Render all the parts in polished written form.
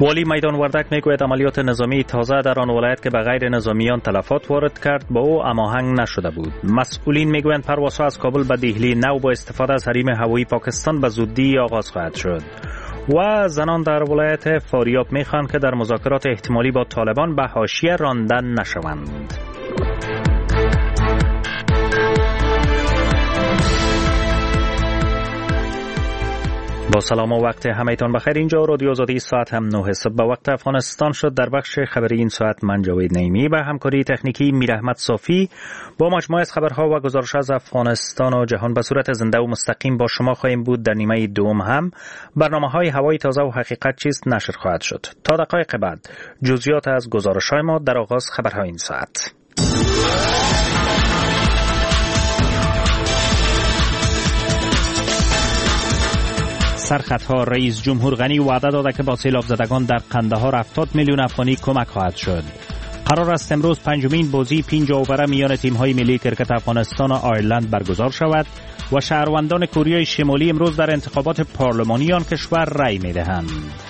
والی میدان وردک میگوید عملیات نظامی تازه در آن ولایت که به غیر نظامیان تلفات وارد کرد با او هماهنگ نشده بود. مسئولین میگویند پروازها از کابل به دهلی نو با استفاده از حریم هوایی پاکستان به زودی آغاز خواهد شد. و زنان در ولایت فاریاب میخواهند که در مذاکرات احتمالی با طالبان به حاشیه راندن نشوند. با سلام و وقت همه‌تان بخیر. اینجا رادیو آزادی، ساعت هم 9 صبح به وقت افغانستان شد. در بخش خبری این ساعت من جاوید نعیمی و همکاری تکنیکی میراحمد صافی با مجموعه از خبرها و گزارش از افغانستان و جهان به صورت زنده و مستقیم با شما خواهیم بود. در نیمه دوم هم برنامه‌های هوای تازه و حقیقت چیست نشر خواهد شد. تا دقایق بعد جزئیات از گزارش‌های ما در آغاز خبرهای این ساعت. سرخطها: رئیس جمهور غنی وعده داده که با سیلاب زدگان در قندهار 70 میلیون افغانی کمک خواهد شد. قرار است امروز پنجمین بازی 5 اووره میان تیم‌های ملی کرکت افغانستان و آیرلند برگزار شود و شهروندان کره شمالی امروز در انتخابات پارلمانی آن کشور رأی می‌دهند.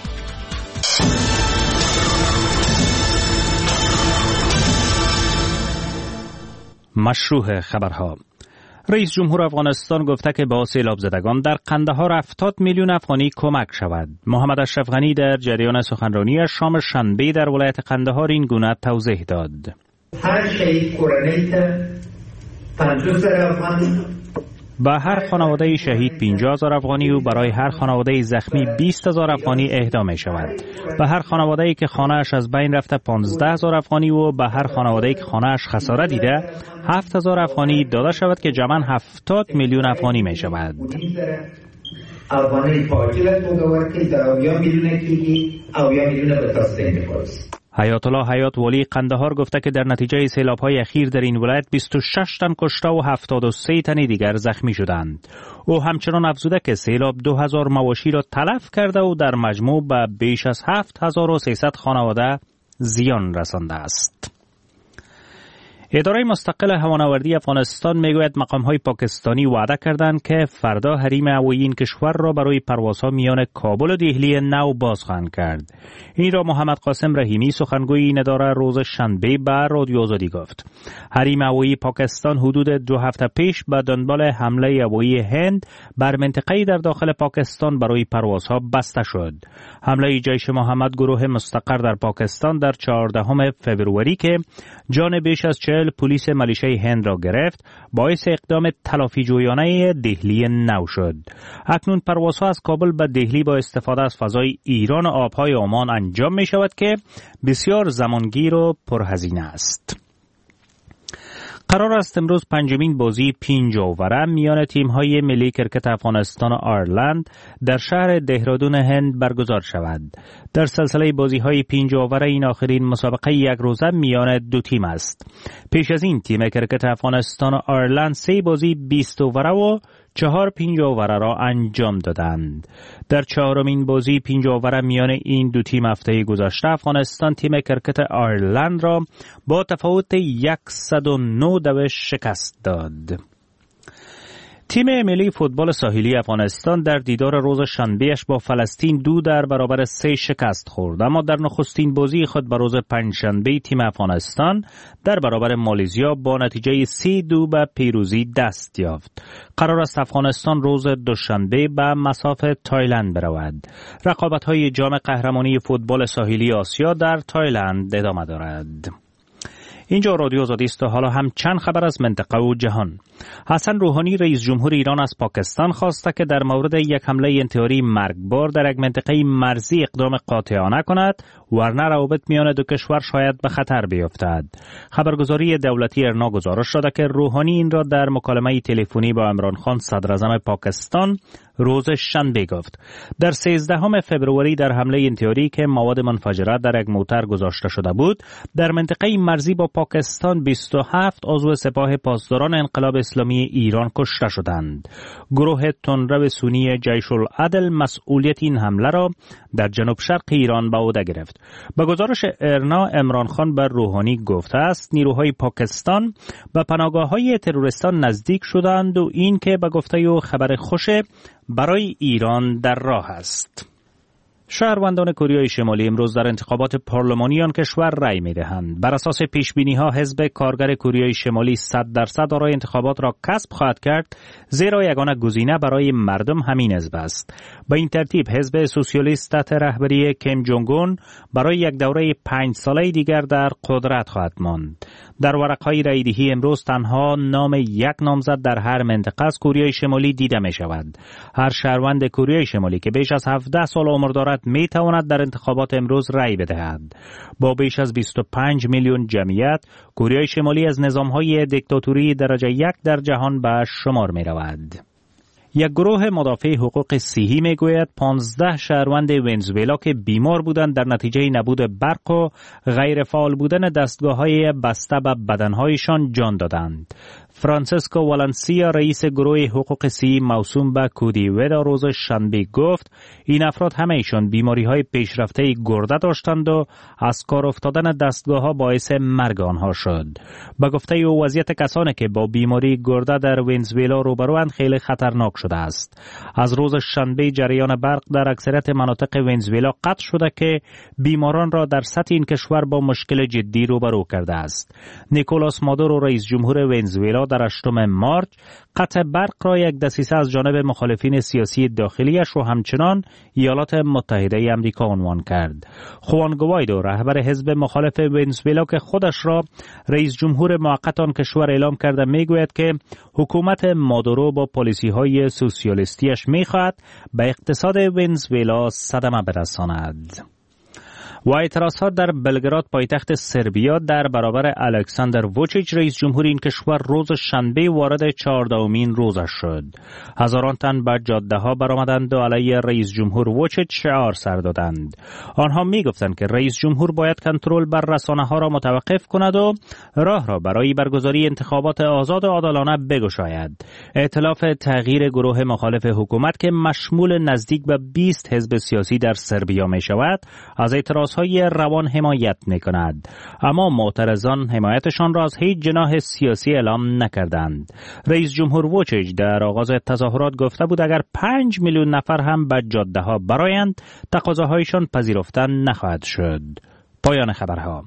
مشروع خبرها: رئیس جمهور افغانستان گفته که با سیلاب زدگان در قندهار 70 میلیون افغانی کمک شود. محمد اشرف غنی در جریان سخنرانی شام شنبه در ولایت قندهار این گونه توضیح داد. هر شهید کورنۍ ته 50,000 افغانی، به هر خانواده شهید 50,000 افغانی و برای هر خانواده زخمی 20,000 افغانی اهدا می شود. به هر خانواده‌ای که خانه‌اش از بین رفته 15,000 افغانی و به هر خانواده‌ای که خانه‌اش خسارت دیده 7,000 افغانی داده شود که جمعاً 70 میلیون افغانی می شود. افغانی پاکیلت بگوار که در 70 میلیون کیگی 70 میلیون به تاسته می‌خواست. حیات الله حیات والی قندهار گفته که در نتیجه سیلاب‌های اخیر در این ولایت 26 تن کشته و 73 تن دیگر زخمی شدند. او همچنان افزوده که سیلاب 2000 مواشی را تلف کرده و در مجموع به بیش از 7300 خانواده زیان رسانده است. اداره مستقل هوانوردی افغانستان میگوید مقام‌های پاکستانی وعده کردند که فردا حریم هوایی این کشور را برای پروازها میان کابل و دهلی نو باز خواهند کرد. این را محمد قاسم رحیمی سخنگوی این اداره روز شنبه به رادیو آزادی گفت. حریم هوایی پاکستان حدود 2 هفته پیش به دنبال حمله هوایی هند بر منطقه‌ای در داخل پاکستان برای پروازها بسته شد. حمله جیش محمد گروه مستقر در پاکستان در 14 فوریه که جان بیش از 40 پلیس ملیشه هند را گرفت باعث اقدام تلافی جویانه دهلی نو شد. اکنون پروازها از کابل به دهلی با استفاده از فضای ایران و آبهای عمان انجام می شود که بسیار زمانگیر و پرهزینه است. قرار است امروز پنجمین بازی 5 اووره میان تیم‌های ملی کرکت افغانستان و آیرلند در شهر دهرادون هند برگزار شود. در سلسله بازی‌های 5 اووره این آخرین مسابقه یک روزه میان دو تیم است. پیش از این تیم کرکت افغانستان و آیرلند 3 بازی 20 اووره و 4 5 اووره را انجام دادند. در 4مین بازی 5 اووره میان این دو تیم هفته گذشته افغانستان تیم کرکت آیرلند را با تفاوت 109 شکست داد. تیم ملی فوتبال ساحلی افغانستان در دیدار روز شنبهش با فلسطین 2-3 شکست خورد، اما در نخستین بازی خود به روز پنجشنبه تیم افغانستان در برابر مالزیا با نتیجه 3-2 به پیروزی دست یافت. قرار است افغانستان روز دوشنبه به مصاف تایلند برود. رقابت‌های جام قهرمانی فوتبال ساحلی آسیا در تایلند ادامه دارد. اینجا رادیو آزادی است و حالا هم چند خبر از منطقه و جهان. حسن روحانی رئیس جمهور ایران از پاکستان خواسته که در مورد یک حمله انتحاری مرگبار در یک منطقه مرزی اقدام قاطعانه کند ورنه روابط میان دو کشور شاید به خطر بیفتد. خبرگزاری دولتی ارنا گزارش داده که روحانی این را در مکالمه تلفنی با عمران خان صدر اعظم پاکستان روز شنبه گفت. در 13 فوریه در حمله انتحاری که مواد منفجره در یک موتر گذاشته شده بود در منطقه مرزی با پاکستان 27 عضو سپاه پاسداران انقلاب اسلامی ایران کشته شدند. گروه تندرو سنی جیش العدل مسئولیت این حمله را در جنوب شرق ایران به عهده گرفت. به گزارش ارنا عمران خان بر روحانی گفته است نیروهای پاکستان به پناهگاه‌های تروریستان نزدیک شدند و این که به گفته او خبر خوش برای ایران در راه است. شهروندان کره شمالی امروز در انتخابات پارلمانی آن کشور رأی می‌دهند. بر اساس پیش‌بینی‌ها حزب کارگر کره شمالی 100% آرای انتخابات را کسب خواهد کرد، زیرا یگانه گزینه برای مردم همین حزب است. به این ترتیب حزب سوسیالیست تحت رهبری کیم جونگ اون برای یک دوره 5 ساله دیگر در قدرت خواهد ماند. در ورقه‌های رأی‌دهی امروز تنها نام یک نامزد در هر منطقه از کره شمالی دیده می‌شود. هر شهروند کره شمالی که بیش از 17 سال عمر دارد می‌تواند در انتخابات امروز رأی بدهد. با بیش از 25 میلیون جمعیت، کره شمالی از نظام‌های دیکتاتوری درجه 1 در جهان به شمار می‌رود. یک گروه مدافع حقوق صحی میگوید 15 شهروند ونزوئلا که بیمار بودند در نتیجه نبود برق و غیر فعال بودن دستگاه‌های بسته به بدنهایشان جان دادند. فرانسیسکو والنسیا رئیس گروه حقوق صحی موسوم به کودیودا روز شنبه گفت این افراد همه ایشان بیماری‌های پیشرفته گرده داشتند و از کار افتادن دستگاه‌ها باعث مرگ آنها شد. به گفته او وضعیت کسانی که با بیماری گرده در ونزوئلا روبروند خیلی خطرناک شده است. از روز شنبه جریان برق در اکثریت مناطق ونزوئلا قطع شده که بیماران را در سطح این کشور با مشکل جدی روبرو کرده است. نیکولاس مادورو رئیس جمهور ونزوئلا در 8 مارچ قطع برق را یک دسیسه از جانب مخالفین سیاسی داخلیش و همچنان ایالات متحده آمریکا عنوان کرد. خوان گوایدو رهبر حزب مخالف ونزوئلا که خودش را رئیس جمهور موقت آن کشور اعلام کرده میگوید که حکومت مادورو با پالیسی‌های سوسیالیستیش میخواهد به اقتصاد ونزوئلا صدمه برساند. و اعتراضات در بلگراد پایتخت سربیا در برابر الکساندر ووچیچ رئیس جمهور این کشور روز شنبه وارد 14مین روزش شد. هزاران تن به جاده‌ها برآمدند و علیه رئیس جمهور ووچیچ شعار سر دادند. آنها می‌گفتند که رئیس جمهور باید کنترل بر رسانه‌ها را متوقف کند و راه را برای برگزاری انتخابات آزاد و عادلانه بگشاید. ائتلاف تغییر گروه مخالف حکومت که مشمول نزدیک به 20 حزب سیاسی در سربیا می‌شود، از اعتراض های روان حمایت می کند، اما معترضان حمایتشان را از هیچ جناح سیاسی اعلام نکردند. رئیس جمهور ووچیچ در آغاز تظاهرات گفته بود اگر 5 میلیون نفر هم به جاده ها برآیند تقاضاهایشان پذیرفته نخواهد شد. پایان خبرها.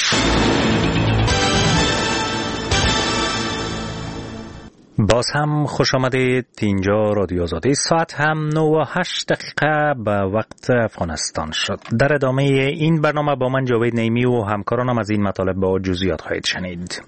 باز هم خوش آمدید. اینجا رادیو آزادی. ساعت هم 9:08 به وقت افغانستان شد. در ادامه این برنامه با من جاوید نیمی و همکارانم از این مطالب با جزئیات خواهید شنید.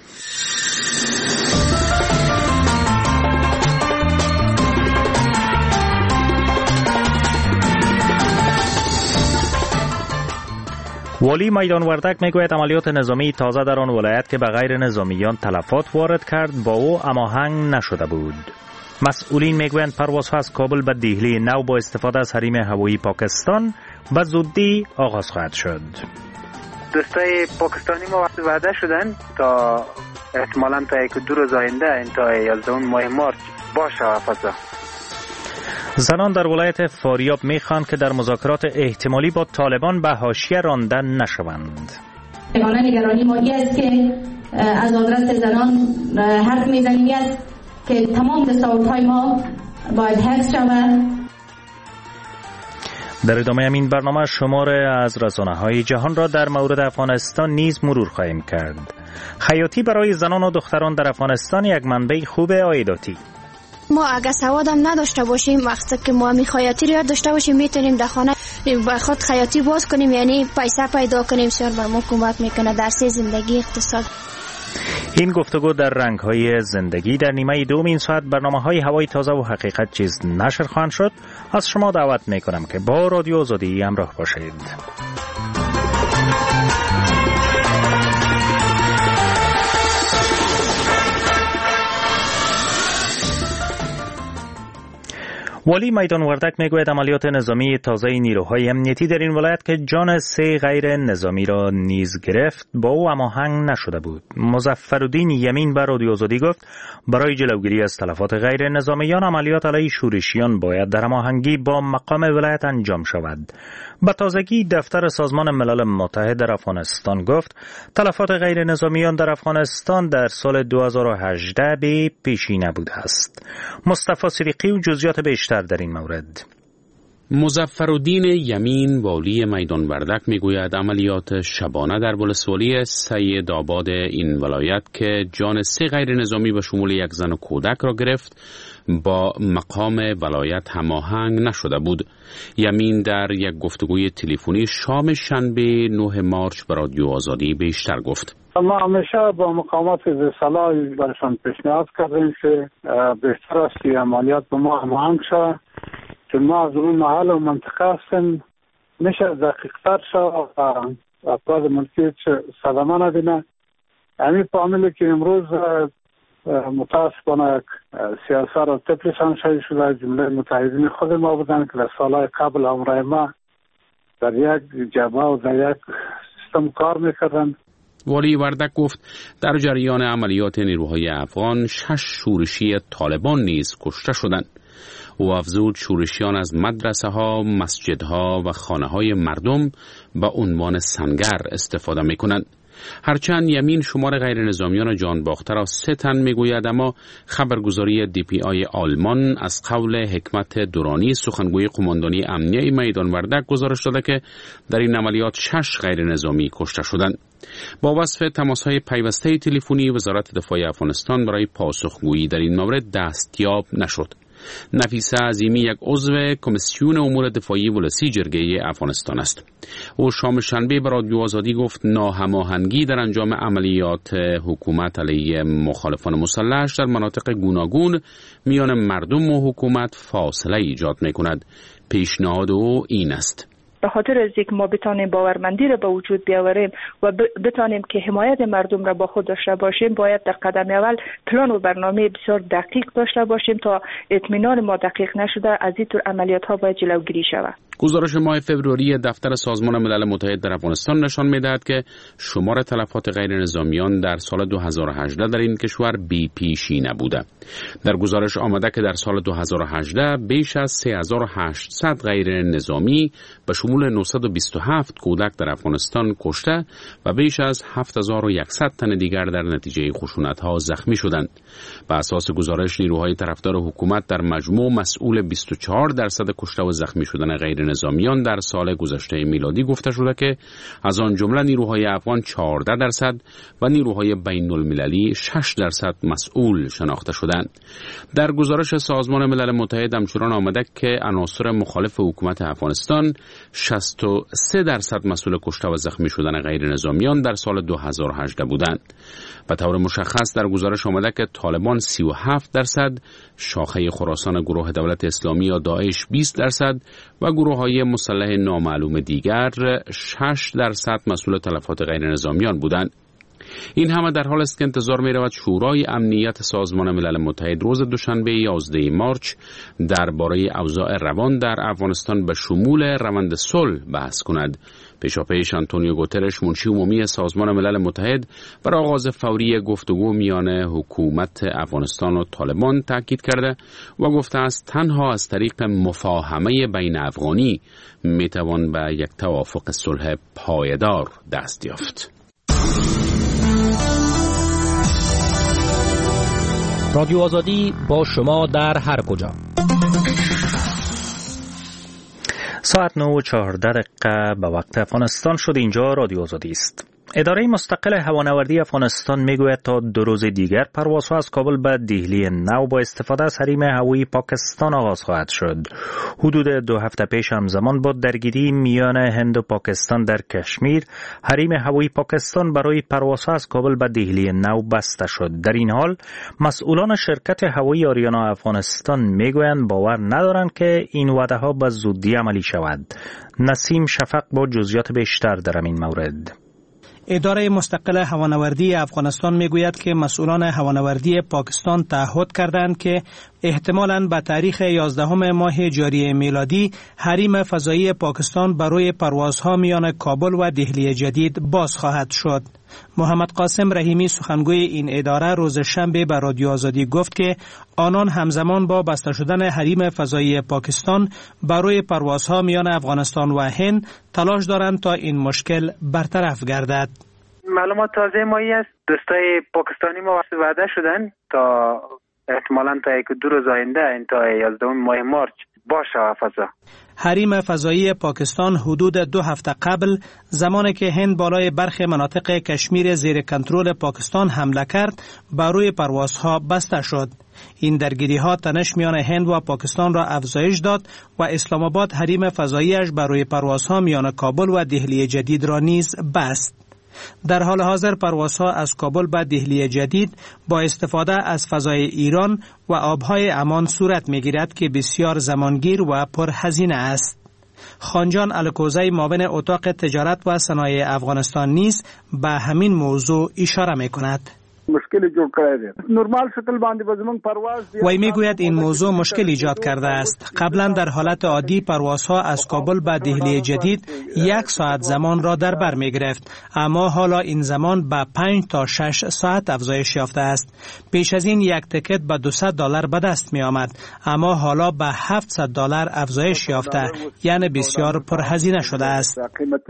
والی میدان وردک میگوید عملیات نظامی تازه در آن ولایت که به غیر نظامیان تلفات وارد کرد با او هماهنگ نشده بود. مسئولین میگویند پروازها از کابل به دهلی نو با استفاده از حریم هوایی پاکستان به زودی آغاز خواهد شد. دوستای پاکستانی ما وقت وعده شدن تا احتمالاً تا 1-2 روز آینده تا 11 ماه مارچ باشه فضا. زنان در ولایت فاریاب میخواند که در مذاکرات احتمالی با طالبان به حاشیه رانده نشوند. نگرانی ما است که از آدرس زنان حرف میزنیم است که تمام دستاوردهای ما باید حفظ شود. در ادامه این برنامه شماره از رسانه‌های جهان را در مورد افغانستان نیز مرور خواهیم کرد. خیاطی برای زنان و دختران در افغانستان یک منبع خوب عایداتی. ما اگه سوادم نداشته باشیم وقتی که ما خیاطی رو یاد داشته باشیم میتونیم در خانه با خود خیاطی باز کنیم، یعنی پیسه پیدا کنیم. سر بر ما کمک میکنه در زندگی اقتصاد. این گفتگو در رنگ‌های زندگی در نیمه دوم این ساعت برنامه‌های هوای تازه و حقیقت چیز نشر خواهند شد. از شما دعوت میکنم که با رادیو آزادی همراه باشید. والی میدان وردک میگوید عملیات نظامی تازه نیروهای امنیتی در این ولایت که جان 3 غیر نظامی را نیز گرفت با او هماهنگ نشده بود. مظفرالدین یمین به رادیو آزادی گفت برای جلوگیری از تلفات غیر نظامیان عملیات علیه شورشیان باید در هماهنگی با مقام ولایت انجام شود. به تازگی دفتر سازمان ملل متحد در افغانستان گفت تلفات غیر نظامیان در افغانستان در سال 2018 به پیشی نبوده است. مصطفی صدیقی و جزئیات بیشتر در این مورد. مظفرالدین یمین والی میدان وردک میگوید عملیات شبانه در ولسوالی سید آباد این ولایت که جان 3 غیر نظامی به شمول 1 زن و کودک را گرفت با مقام ولایت هماهنگ نشده بود. یمین در یک گفتگوی تلفنی شام شنبه 9 مارچ به رادیو آزادی بیشتر گفت. ما همیشه با مقامات ذی‌صلاح برشان پیشنهاد کردیم که بهتر است که عملیات با ما هماهنگ شود، که ما از اون محل و منطقه هستیم، میشه دقیق‌تر شد و افراد ملکی صدمه نبینه. همین فامیلی که امروز متاسفانه سیاست را طفلشان شده شده، جمله متحدین خود ما بودن که در سالهای قبل همراه ما در یک جبهه و در یک سیستم کار میکردن. والی وردک گفت در جریان عملیات نیروهای افغان 6 شورشی طالبان نیز کشته شدند. او افزود شورشیان از مدرسه ها، مسجدها و خانه های مردم به عنوان سنگر استفاده می کنند. هرچند یمین شمار غیر نظامیان جان باخته را 3 تن می گوید، اما خبرگزاری DPI آلمان از قول حکمت دورانی سخنگوی قماندانی امنیه میدان وردک گزارش داده که در این عملیات 6 غیر نظامی کشته شدند. با وصف تماس‌های پیوسته تلفنی وزارت دفاع افغانستان برای پاسخگویی در این مورد دستیاب نشد. نفیسه عظیمی یک عضو کمیسیون امور دفاعی ولسی جرگه افغانستان است. او شام شنبه به رادیو آزادی گفت ناهماهنگی در انجام عملیات حکومت علیه مخالفان مسلح در مناطق گوناگون میان مردم و حکومت فاصله ایجاد می‌کند. پیشنهاد او این است: به خاطر از اینکه ما بتانیم باورمندی را به وجود بیاوریم و بتانیم که حمایت مردم را با خود داشته باشیم، باید در قدم اول پلان و برنامه بسیار دقیق داشته باشیم تا اطمینان ما دقیق نشده از این طور عملیات ها باید جلوگیری شود. گزارش ماه فوریه دفتر سازمان ملل متحد در افغانستان نشان می‌دهد که شمار تلفات غیر نظامیان در سال 2018 در این کشور بی پیشی نبوده. در گزارش آمده که در سال 2018 بیش از 3800 غیر نظامی به شمول 927 کودک در افغانستان کشته و بیش از 7100 تن دیگر در نتیجه خشونت‌ها زخمی شدند. بر اساس گزارش نیروهای طرفدار حکومت در مجموع مسئول 24% کشته و زخمی شدن غیر نظامیان در سال گذشته میلادی گفته شده که از آن جمله نیروهای افغان 14% و نیروهای بین المللی 6% مسئول شناخته شدند. در گزارش سازمان ملل متحد همچنان آمده که عناصر مخالف حکومت افغانستان 63% مسئول کشته و زخمی شدن غیر نظامیان در سال 2018 بودند. به طور مشخص در گزارش آمده که طالبان 37%، شاخه خراسان گروه دولت اسلامی یا داعش 20% و گروه‌های مسلح نامعلوم دیگر 6% مسئول تلفات غیر نظامیان بودند. این همه در حال است که انتظار می رود شورای امنیت سازمان ملل متحد روز دوشنبه 11 مارچ درباره اوضاع روان در افغانستان به شمول روند صلح بحث کند. پیشاپیش آنتونیو گوترش منشی عمومی سازمان ملل متحد بر آغاز فوری گفتگو میان حکومت افغانستان و طالبان تاکید کرده و گفته است تنها از طریق مفاهمه بین افغانی می توان به یک توافق صلح پایدار دست یافت. رادیو آزادی با شما در هر کجا. ساعت 9:14 به وقت افغانستان شد. اینجا رادیو آزادی است. اداره مستقل هوانوردی افغانستان میگوید تا 2 روز دیگر پروازها از کابل به دهلی نو با استفاده از حریم هوایی پاکستان آغاز خواهد شد. حدود 2 هفته پیش همزمان با درگیری میان هند و پاکستان در کشمیر، حریم هوایی پاکستان برای پروازها از کابل به دهلی نو بسته شد. در این حال مسئولان شرکت هوایی آریانا افغانستان میگویند باور ندارند که این وعده ها به زودی عملی شود. نسیم شفق با جزئیات بیشتر در این مورد. اداره مستقل هوانوردی افغانستان میگوید که مسئولان هوانوردی پاکستان تعهد کردند که احتمالاً به تاریخ 11 ماه جاری میلادی حریم فضایی پاکستان برای پروازها میان کابل و دهلی جدید باز خواهد شد. محمد قاسم رحیمی سخنگوی این اداره روز شنبه به رادیو آزادی گفت که آنان همزمان با بسته شدن حریم فضایی پاکستان برای پروازها میان افغانستان و هند تلاش دارند تا این مشکل برطرف گردد. معلومات تازه مایی است. دوستای پاکستانی ما وعده شدن تا احتمالاً تا یک دو روز آینده تا 11 ماه مارچ باشه فضا. حریم فضایی پاکستان حدود 2 هفته قبل زمانی که هند بالای برخی مناطق کشمیر زیر کنترل پاکستان حمله کرد بر روی پروازها بسته شد. این درگیری ها تنش میان هند و پاکستان را افزایش داد و اسلام آباد حریم فضاییش بر روی پروازها میان کابل و دهلی جدید را نیز بست. در حال حاضر پروازها از کابل به دهلی جدید با استفاده از فضای ایران و آبهای امان صورت می‌گیرد که بسیار زمانگیر و پرهزینه است. خانجان الکوزی معاون اتاق تجارت و صنایع افغانستان نیز به همین موضوع اشاره می‌کند. مشکلی جوړ کړی دی. نورمال شکل باندې به زموږ پرواز وی میگوید این موضوع مشکل ایجاد کرده است. قبلا در حالت عادی پروازها از کابل به دهلی جدید 1 ساعت زمان را در بر میگرفت، اما حالا این زمان به 5 تا 6 ساعت افزایش یافته است. پیش از این یک تکت به $200 به دست می آمد، اما حالا به $700 افزایش یافته، یعنی بسیار پرهزینه شده است.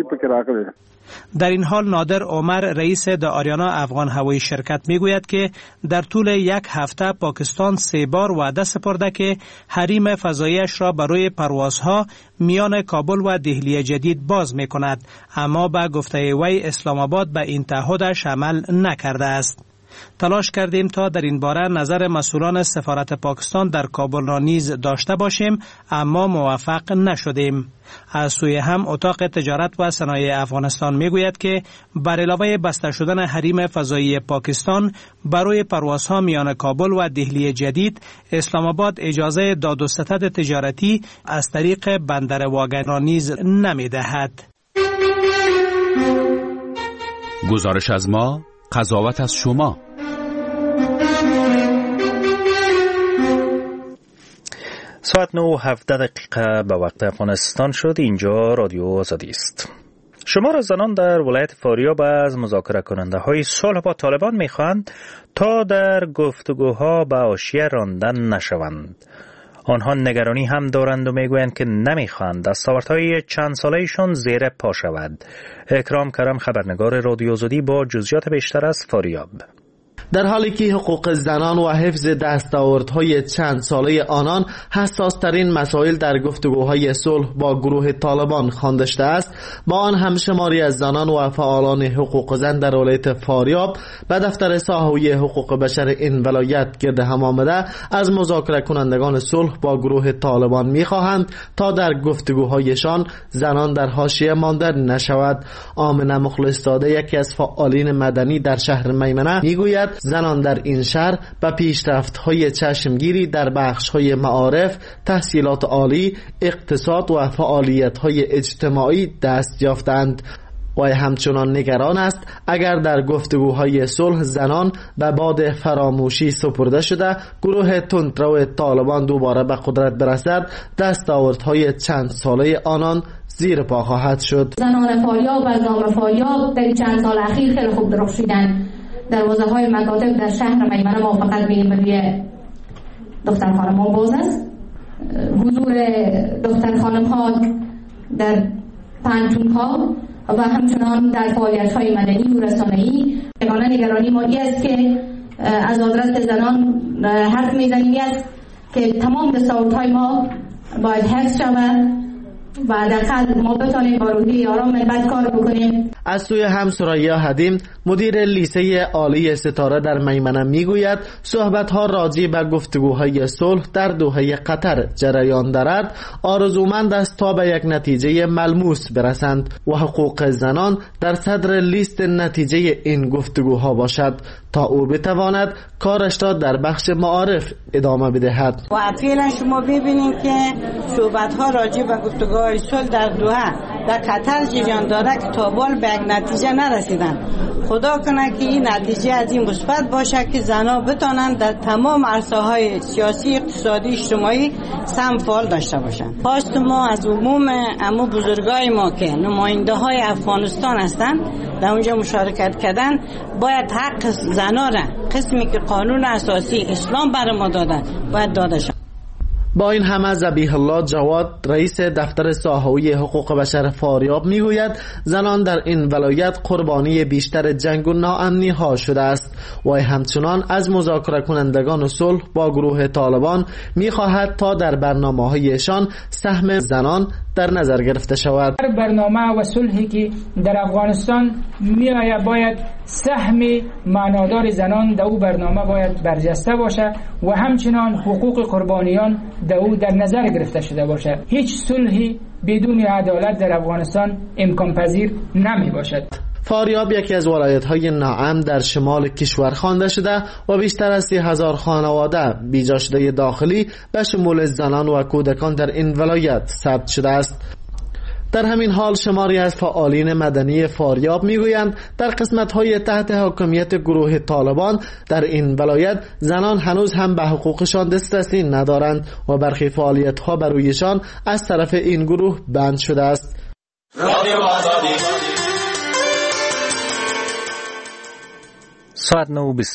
در این حال نادر عمر رئیس د آریانا افغان هوایی شرکت میگوید که در طول 1 هفته پاکستان 3 بار وعده سپرده که حریم فضاییش را برای پروازها میان کابل و دهلی جدید باز میکند، اما به گفته وی اسلام آباد به این تعهدش عمل نکرده است. تلاش کردیم تا در این باره نظر مسئولان سفارت پاکستان در کابل را نیز داشته باشیم، اما موفق نشدیم. از سوی هم اتاق تجارت و صنایع افغانستان میگوید که بر علاوه بسته شدن حریم فضایی پاکستان برای پروازها میان کابل و دهلی جدید، اسلام آباد اجازه داد و ستد تجارتی از طریق بندر واگن را نیز نمیدهد. گزارش از ما، قضاوت از شما. ساعت 9:17 به وقت افغانستان شد. اینجا رادیو آزادی است. شمار زنان در ولایت فاریاب از مذاکره کننده های صلح با طالبان میخواهند تا در گفتگوها به حاشیه راندن نشوند. آنها نگرانی هم دارند و میگویند که نمیخواهند دستاوردهای چند سالهشان زیر پا شود. اکرام کرم، خبرنگار رادیو آزادی، با جزئیات بیشتر از فاریاب. در حالی که حقوق زنان و حفظ دستاوردهای چند ساله آنان حساس‌ترین مسائل در گفتگوهای صلح با گروه طالبان خوانده شده است، با آن هم شماری از زنان و فعالان حقوق زن در ولایت فاریاب به دفتر ساحوی حقوق بشر این ولایت گرد هم آمده از مذاکره کنندگان صلح با گروه طالبان می‌خواهند تا در گفتگوهایشان زنان در حاشیه مانده نشود. آمنه مخلص‌زاده، یکی از فعالین مدنی در شهر میمنه، میگوید زنان در این شهر به پیشرفت‌های چشمگیری در بخش‌های معارف، تحصیلات عالی، اقتصاد و فعالیت‌های اجتماعی دست یافتند. و همچنان نگران است اگر در گفتگوهای صلح زنان به باد فراموشی سپرده شده گروه تندرو طالبان دوباره به قدرت برسد، دستاوردهای چند ساله آنان زیر پا خواهد شد. زنان فاریاب و زنان فاریاب در چند سال اخیر خیلی خوب درخشیدن. دروازه‌های مکاتب در شهر میمنه ما فقط می‌بینیم برای دختر خانم‌ها باز است. حضور دختر خانم‌ها در پانتون‌ها و همچنان در فعالیت‌های مدنی و رسانه‌ای. نگرانی ما این است که از آدرس زنان حرف می‌زنیم است که تمام دستاوردهای ما باید حفظ شود و در ما بتانیم با روحی آرام ملت کار بکنیم. از سوی هم سریا حدیم، مدیر لیسه عالی ستاره در میمنه، میگوید صحبت‌ها راجع به گفتگوهای صلح در دوحه قطر جریان دارد. آرزومند است تا به یک نتیجه ملموس برسند و حقوق زنان در صدر لیست نتیجه این گفتگوها باشد تا او بتواند کارش را در بخش معارف ادامه بدهد. و فعلا شما ببینید که صحبت‌ها راجع به گفتگوهای صلح در دوحه در قطر جریان دارد که تا بال به یک نتیجه نرسیدن. خدا کنه که این نتیجه از این مثبت باشه که زنان بتانند در تمام عرصه‌های سیاسی، اقتصادی، اجتماعی سهم فعال داشته باشند. خواست ما از عموم بزرگای ما که نماینده های افغانستان هستند در اونجا مشارکت کردن، باید حق زنان را قسمی که قانون اساسی اسلام بر ما داده باید داده شود. با این همه ذبیح الله جواد رئیس دفتر ساحوی حقوق بشر فاریاب میگوید زنان در این ولایت قربانی بیشتر جنگ و ناامنی ها شده است و همچنان از مذاکره کنندگان صلح با گروه طالبان میخواهد تا در برنامه‌هایشان سهم زنان در نظر گرفته شود. برنامه و صلحی که در افغانستان میآید باید سهم معنادار زنان در او برنامه باید برجسته باشه و همچنان حقوق قربانیان در او در نظر گرفته شده باشه. هیچ صلحی بدون عدالت در افغانستان امکان پذیر نمی باشد. فاریاب یکی از ولایت‌های ناامن در شمال کشور خوانده شده و بیشتر از 30,000 خانواده بیجا شده داخلی به شمول زنان و کودکان در این ولایت ثبت شده است. در همین حال شماری از فعالین مدنی فاریاب میگویند در قسمت‌های تحت حاکمیت گروه طالبان در این ولایت زنان هنوز هم به حقوقشان دسترسی ندارند و برخی فعالیت‌ها بر رویشان از طرف این گروه بند شده است. ساعت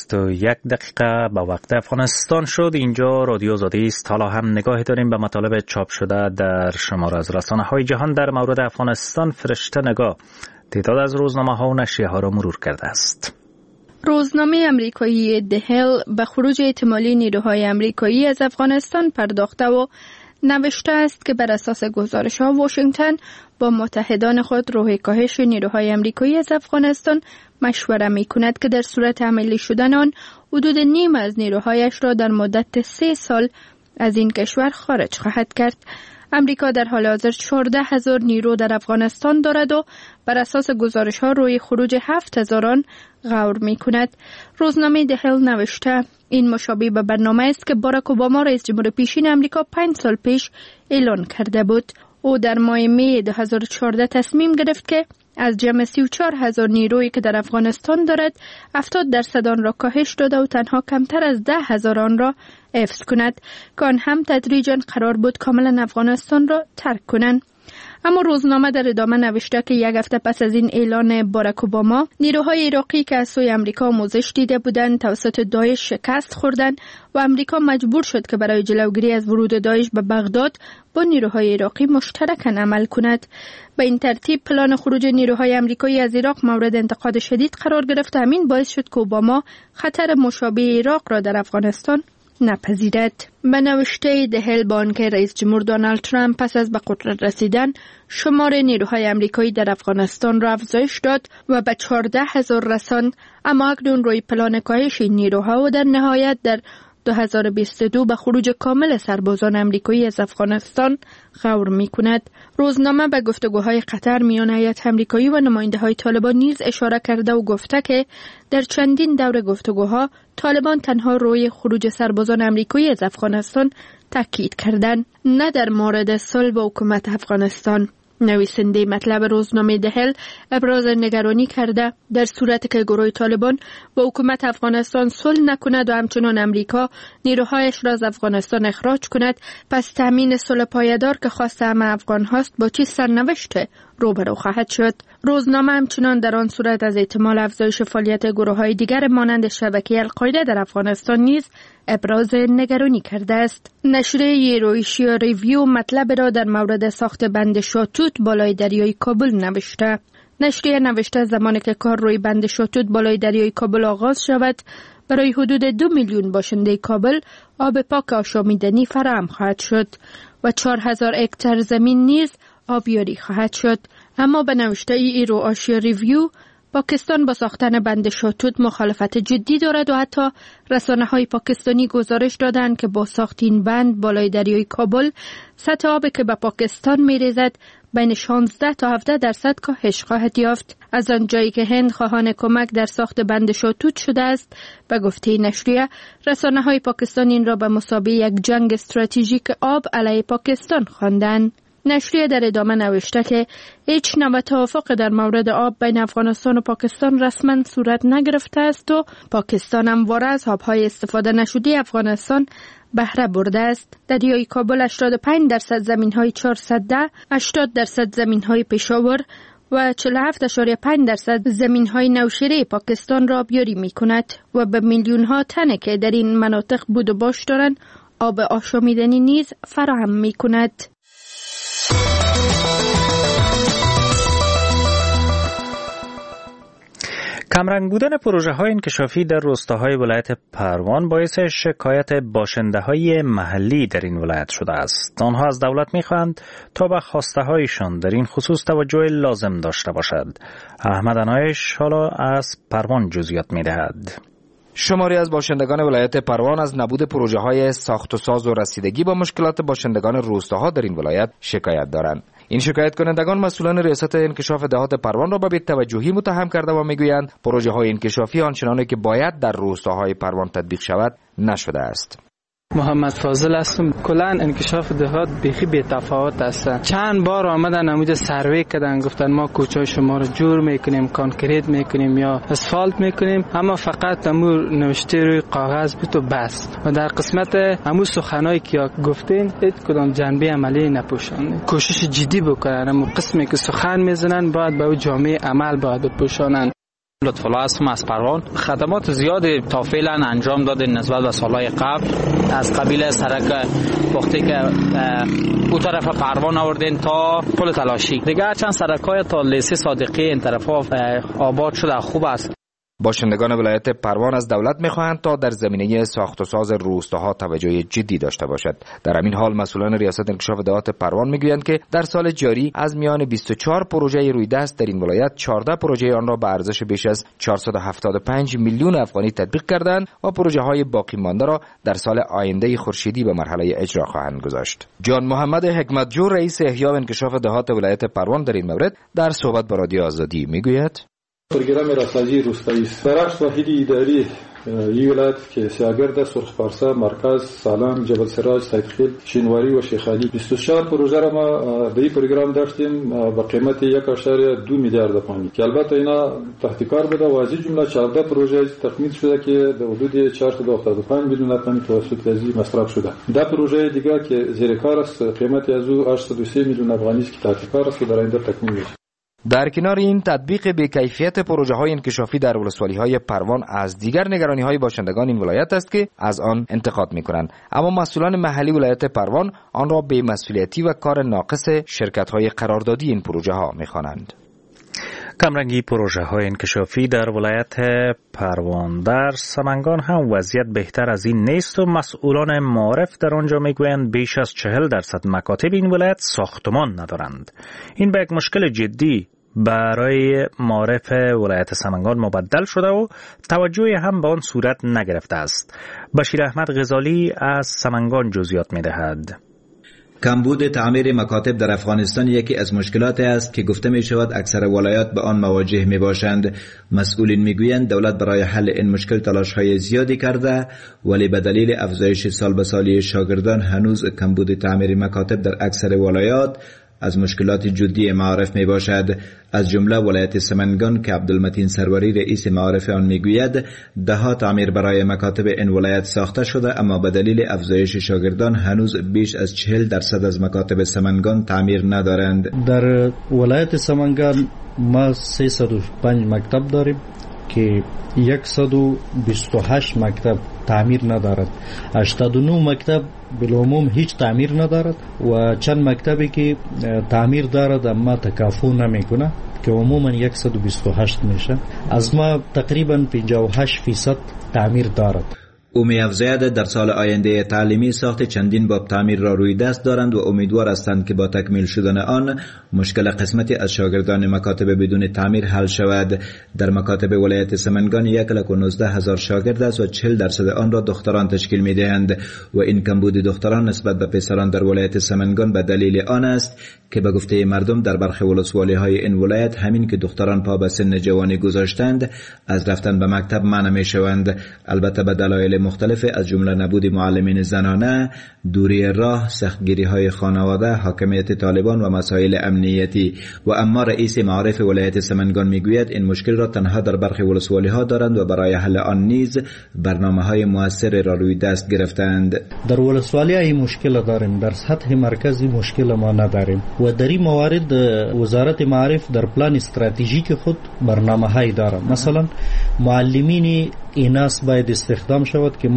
9:21 به وقت افغانستان شد. اینجا رادیو آزادی است. حالا هم نگاهی داریم به مطالب چاپ شده در شمار از رسانه‌های جهان در مورد افغانستان. فرشته نگاه تعداد از روزنامه‌ها و نشریه‌ها را مرور کرده است. روزنامه امریکایی دهل به خروج احتمالی نیروهای امریکایی از افغانستان پرداخته و نوشته است که بر اساس گزارش‌ها واشنگتن با متحدان خود راه کاهش نیروهای امریکایی از افغانستان مشوره می‌کند که در صورت عملی شدن آن حدود نیم از نیروهایش را در مدت 3 سال از این کشور خارج خواهد کرد. امریکا در حال حاضر 14,000 نیرو در افغانستان دارد و بر اساس گزارش‌ها روی خروج 7,000 آن غور می‌کند. روزنامه دهل نوشته این مشابه به برنامه است که باراک اوباما رئیس جمهور پیشین امریکا 5 سال پیش اعلان کرده بود. او در ماه می 2014 تصمیم گرفت که از جمع 34,000 نیرویی که در افغانستان دارد 70% آن را کاهش داده و تنها کمتر از 10,000 آن را حفظ کند که آن هم تدریجاً قرار بود کاملا افغانستان را ترک کنند. اما روزنامه در ادامه نوشته که 1 هفته پس از این اعلان باراک اوباما نیروهای عراقی که از سوی امریکا آموزش دیده بودند توسط داعش شکست خوردند و امریکا مجبور شد که برای جلوگیری از ورود داعش به بغداد با نیروهای عراقی مشترکاً عمل کند. به این ترتیب پلان خروج نیروهای امریکایی از عراق مورد انتقاد شدید قرار گرفت. همین باعث شد که اوباما خطر مشابه عراق را در افغانستان نپذیرد. به نوشته دهل با آنکه رئیس جمهور دونالد ترامپ پس از به قدرت رسیدن شمار نیروهای امریکایی در افغانستان را افزایش داد و به 14,000 رساند، اما اکنون روی پلان کاهش این نیروها و در نهایت در 2022 به خروج کامل سربازان امریکایی از افغانستان غور می‌کند. روزنامه به گفتگوهای قطر میان هیئت امریکایی و نماینده‌های طالبان نیز اشاره کرده و گفته که در چندین دور گفتگوها طالبان تنها روی خروج سربازان امریکایی از افغانستان تاکید کردند، نه در مورد صلح با حکومت افغانستان. نویسنده مطلب روزنامه دهل ابراز نگرانی کرده در صورتی که گروه طالبان با حکومت افغانستان صلح نکند و همچنان امریکا نیروهایش را از افغانستان اخراج کند، پس تامین صلح پایدار که خواست همه افغان هاست با چه سرنوشته روبرو خواهد شد. روزنامه همچنان در آن صورت از احتمال افزایش فعالیت گروه‌های دیگر مانند شبکه القاعده در افغانستان نیز ابراز نگرانی کرده است. نشریه ایشیا ریویو مطلب را در مورد ساخت بند شاتوت بالای دریای کابل نوشته. نشریه نوشته زمانی که کار روی بند شاتوت بالای دریای کابل آغاز شود، برای حدود 2 میلیون باشنده کابل آب پاک آشامیدنی فراهم خواهد شد و 4,000 هکتار زمین نیز آبیاری خواهد شد. اما به نوشته ایشیا ریویو پاکستان با ساختن بند شاتوت مخالفت جدی دارد و حتی رسانه‌های پاکستانی گزارش دادند که با ساخت این بند بالای دریای کابل سطح آبی که به پاکستان می‌ریزد بین 16 تا 17% کاهش خواهد یافت. از آنجایی که هند خواهان کمک در ساخت بند شاتوت شده است، به گفته نشریه رسانه‌های پاکستان این را به مثابه یک جنگ استراتژیک آب علیه پاکستان خواندند. نشریه در ادامه نوشته که هیچ نوع توافق در مورد آب بین افغانستان و پاکستان رسما صورت نگرفته است و پاکستان همواره از آبهای استفاده نشده افغانستان بهره برده است. دریای کابل 85% زمین‌های 410، 80% زمین‌های پشاور و 47.5% زمین‌های نوشیره پاکستان را آبیاری می‌کند و به میلیون‌ها تن که در این مناطق بود و باش دارند آب آشامیدنی نیز فراهم می کند. کمرنگ بودن پروژه های انکشافی در روستاهای ولایت پروان باعث شکایت باشنده های محلی در این ولایت شده است. آنها از دولت می‌خواهند تا به خواسته هایشان در این خصوص توجه لازم داشته باشد. احمد انایش حالا از پروان جزئیات می‌دهد. شماری از باشندگان ولایت پروان از نبود پروژه های ساخت و ساز و رسیدگی با مشکلات باشندگان روستاها در این ولایت شکایت دارند. این شکایت کنندگان مسئولان ریاست انکشاف دهات پروان را به بی‌توجهی متهم کرده و میگویند پروژه های انکشافی آنچنانی که باید در روستاهای پروان تطبیق شود نشده است. محمد فاضل هستم. کلا انکشاف دهات بیخی بی تفاوت است. چند بار آمدن نمود سروی کردن، گفتن ما کوچه شما رو جور میکنیم، کانکریت میکنیم یا اسفالت میکنیم، اما فقط امور نوشته روی کاغذ بود و بس. و در قسمت امور سخنایی که گفتین هیچ کدام جنبه عملی نپوشانید. کوشش جدی بکنن، اما قسمی که سخن میزنن باید به جامعه عمل باید بپوشانن. لطف‌الله هستم از پروان. خدمات زیادی تا فعلا انجام دادیم نسبت به سالهای قبل. از قبیل سرک وقتی که او طرف پروان آوردین تا پل تلاشی، دیگه چند سرک‌های تا لیسه صادقی این طرفا آباد شده خوب است. باشندگان ولایت پروان از دولت می‌خواهند تا در زمینه ساخت و ساز روستاها توجه جدی داشته باشد. در همین حال مسئولان ریاست انکشاف دهات پروان میگویند که در سال جاری از میان 24 پروژه روی دست در این ولایت 14 پروژه آن را به ارزش بیش از 475 میلیون افغانی تطبیق کردند و پروژه‌های باقی مانده را در سال آینده خورشیدی به مرحله اجرا خواهند گذاشت. جان محمد حکمتجو رئیس احیا و انکشاف دهات ولایت پروان در این مورد در صحبت با رادیو آزادی میگوید: پروگرام راسازی روستایی است. در 8 واحد اداری این ولایت که سیاگرد، سرخ پارسا، مرکز، سالنگ، جبل سراج، سیدخیل، شینواری و شیخ علي 24 پروژه را ما در این پروگرام داشتیم با قیمت 1.2 میلیارد افغانی که البته اینا تحت کار بوده و از این جمله 14 پروژه تکمیل شده که در حدود 475 میلیون افغانی توسط وزیر مصرف شده. در پروژه دیگه که زیر کار است قیمت از او 803 میلیون افغانی است که تحت کار است که در آینده تکمیل میشه. در کنار این تطبیق بی‌کیفیت پروژه‌های انکشافی در ولسوالی‌های پروان از دیگر نگرانی‌های باشندگان این ولایت است که از آن انتقاد می‌کنند، اما مسئولان محلی ولایت پروان آن را بی‌مسئولیتی و کار ناقص شرکت‌های قراردادی این پروژه‌ها می‌خوانند. کمرنگی پروژه های انکشافی در ولایت پروان. در سمنگان هم وضعیت بهتر از این نیست و مسئولان معارف در آنجا میگویند بیش از 40% مکاتب این ولایت ساختمان ندارند. این به یک مشکل جدی برای معارف ولایت سمنگان مبدل شده و توجه هم به آن صورت نگرفته است. بشیر احمد غزالی از سمنگان جزئیات میدهد. کمبود تعمیر مکاتب در افغانستان یکی از مشکلات است که گفته می شود اکثر ولایات به آن مواجه می باشند. مسئولین می گویند دولت برای حل این مشکل تلاش های زیادی کرده، ولی به دلیل افزایش سال به سالی شاگردان هنوز کمبود تعمیر مکاتب در اکثر ولایات از مشکلات جدی معارف می باشد. از جمله ولایت سمنگان که عبدالمتین سروری رئیس معارف آن می گوید 10 تعمیر برای مکاتب این ولایت ساخته شده، اما به دلیل افزایش شاگردان هنوز بیش از 40% از مکاتب سمنگان تعمیر ندارند. در ولایت سمنگان ما 305 مکتب داریم که 128 مکتب تعمیر ندارد. 89 مکتب بالعموم هیچ تعمیر ندارد و چند مکتبی که تعمیر دارد اما تکافو نمیکنه که عموما 128 میشه. از ما تقریبا 58% تعمیر دارد. او می‌افزاید در سال آینده تعلیمی ساخت چندین باب تعمیر را روی دست دارند و امیدوار هستند که با تکمیل شدن آن مشکل قسمتی از شاگردان مکاتب بدون تعمیر حل شود. در مکاتب ولایت سمنگان 119,000 شاگرد است و 40% آن را دختران تشکیل می‌دهند و این کمبود دختران نسبت به پسران در ولایت سمنگان به دلیل آن است که به گفته مردم در برخی ولسوالی‌های این ولایت همین که دختران پا به سن جوانی گذاشتند از رفتن به مکتب منع می‌شوند. البته به دلایل مختلف از جمله نبود معلمین زنانه، دوری راه، سختگیری‌های خانواده، حاکمیت طالبان و مسائل امنیتی. و اما رئیس معارف ولایت سمنگان میگوید این مشکل را تنها در برخی ولسوالی‌ها دارند و برای حل آن نیز برنامه‌های موثر را روی دست گرفتند. در ولسوالی‌ها این مشکل داریم، در سطح مرکزی مشکل ما نداریم و در این موارد وزارت معارف در پلان استراتژیک خود برنامه‌هایی دارد. مثلا معلمین ایناس باید استخدام شود که ما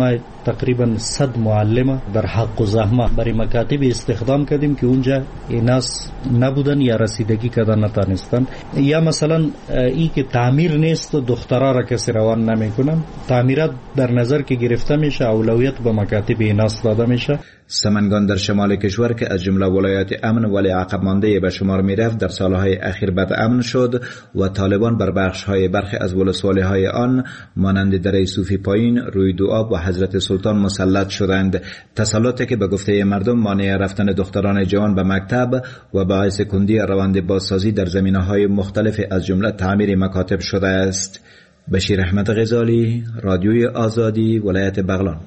تقریبا 100 معلم در حق و زحمه برای مکاتب استخدام کردیم که اونجا ایناس نبودن یا رسیدگی کردن نتانستن. یا مثلا ای که تعمیر نیست دخترها را کسی روان نمیکنن، تعمیرات در نظر که گرفته میشه اولویت به مکاتب ایناس داده میشه. سمنگان در شمال کشور که از جمله ولایات امن ولی عقب مانده به شمار می رفت در سالهای اخیر بد امن شد و طالبان بر بخش‌های برخی از ولسوالی‌های آن مانند دره صوفی پایین، روی دوآب و حضرت سلطان مسلط شدند. تسلطی که به گفته مردم مانع رفتن دختران جوان به مکتب و باعث کندی روند بازسازی در زمینه‌های مختلف از جمله تعمیر مکاتب شده است. بشیر احمد غزالی، رادیوی آزادی، ولایت بغلان.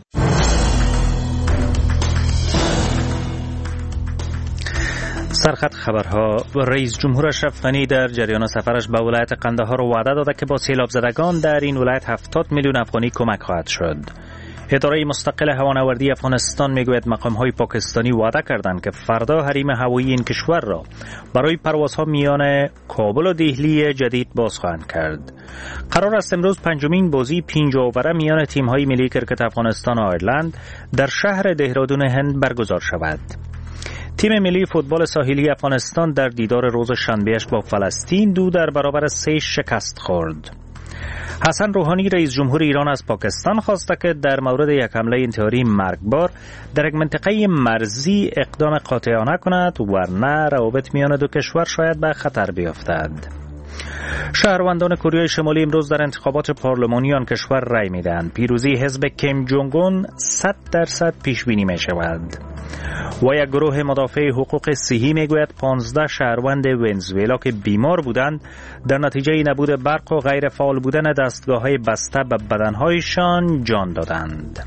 سرخط خبرها. رئیس جمهور اشرف غنی در جریان سفرش به ولایت قندهار وعده داده که با سیلاب زدگان در این ولایت 70 میلیون افغانی کمک خواهد شد. اداره مستقل هوانوردی افغانستان میگوید مقام‌های پاکستانی وعده کردند که فردا حریم هوایی این کشور را برای پروازها میان کابل و دهلی جدید باز خواهند کرد. قرار است امروز پنجمین بازی 5 اووره میان تیم‌های ملی کرکت افغانستان و آیرلند در شهر دهرادون هند برگزار شود. تیم ملی فوتبال ساحلی افغانستان در دیدار روز شنبهش با فلسطین 2-3 شکست خورد. حسن روحانی رئیس جمهور ایران از پاکستان خواسته که در مورد یک حمله انتحاری مرگبار در یک منطقه مرزی اقدام قاطعانه کند ورنه روابط میان دو کشور شاید به خطر بیفتد. شهروندان کره شمالی امروز در انتخابات پارلمانی آن کشور رای میدهند. پیروزی حزب کیم جونگ اون 100% پیش بینی می شود. و یک گروه مدافع حقوق صحی میگوید 15 شهروند ونزوئلا که بیمار بودند در نتیجه نبود برق و غیر فعال بودن دستگاه‌های بسته به بدنهایشان جان دادند.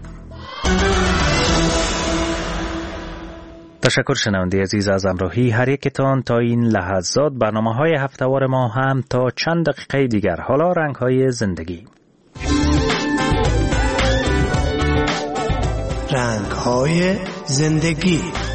تشکر شنونده عزیز از همراهی هر یکتان تا این لحظات. برنامه‌های هفته‌وار ما هم تا چند دقیقه دیگر. حالا رنگ‌های زندگی. رنگ‌های زندگی.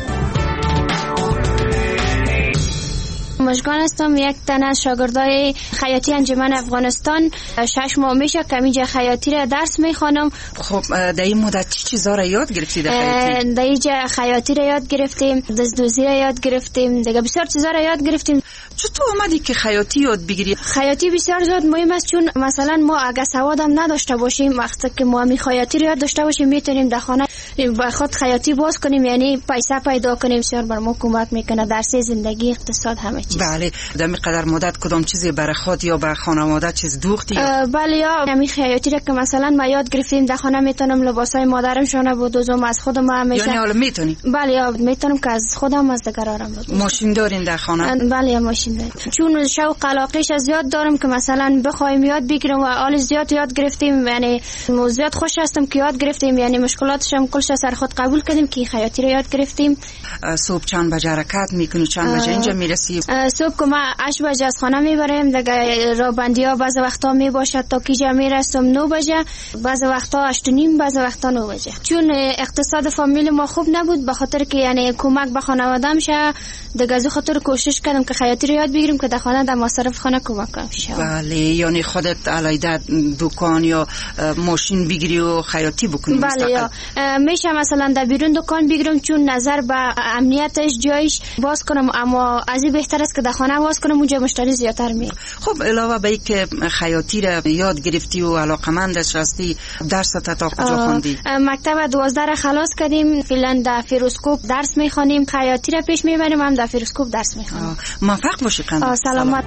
مشکان هستم، یک تن از شاگردای خیاطی انجمن افغانستان. 6 ماه میشه که اینجا خیاطی را درس میخوانم. خب در این مدت چی چیزا را یاد گرفتی در خیاطی؟ در اینجا خیاطی را یاد گرفتیم، دستدوزی را یاد گرفتیم، دیگه بسیار چیزا را یاد گرفتیم. چطور آمدی که خیاطی یاد بگیری؟ خیاطی بسیار زیاد مهم است، چون مثلا ما اگه سوادم نداشته باشیم وقتی که ما می خیاطی را یاد داشته باشیم میتونیم در خانه با خود خیاطی باز کنیم، یعنی پیسه پیدا کنیم. بسیار بر ما کمک میکنه در زندگی، اقتصاد، همه چیز. بله. در مقدار مدت کدام چیزی برای خود یا برای خانواده چیز دوختی؟ بله، یا همین خیاطی را که مثلا ما یاد گرفتیم در خانه میتونم لباسای مادرم شونه بدوزم از خودم همیشه. یعنی حالا میتونی؟ بله، یا میتونم که از خودم از دیگرانم بدوزم. ماشین دارین در خانه؟ بله، ماشین داریم. چون شوق علاقه‌اش زیاد دارم که مثلا بخوایم یاد بگیرم و حال زیاد یاد گرفتیم، یعنی زیاد خوش هستم که یاد گرفتیم، یعنی مشکلاتش هم کلش سر خود قبول کردیم که خیاطی رو یاد گرفتیم. صبح چند بجه حرکت میکنی؟ چند بجه اینجا میرسی؟ صبح که ما 8 بجه از خانه میبریم، دیگه رابندیا بعض وقتا میباشد تا کیجا میرسم 9 بجه، بعض وقتا 8:30، بعض وقتا 9 بجه. چون اقتصاد فامیل ما خوب نبود، به خاطر که یعنی کمک به خانواده‌ام شه، دیگه از خاطر کوشش کردم که خیاطی رو یاد بگیرم که در خانه در مصرف خانه کمک کنم. بله، یعنی خودت علیده دکان یا ماشین بگیری و خیاطی بکنی؟ بله، یا میشه مثلا در بیرون دکان بگیرم، چون نظر به امنیتش جایش باز کنم، اما از این بهتر است که در خانه باز کنم، اونجا مشتری زیادتر میاد. خب علاوه به اینکه خیاطی را یاد گرفتی و علاقمندش هستی، درست تا کجا خوندی؟ مکتب 12 را خلاص کردیم، فعلا در فیروزکوه درس میخوانیم، خیاطی را پیش میبریم، هم در فیروزکوه درس میخوانیم. موفق باشی قندم. سلامت.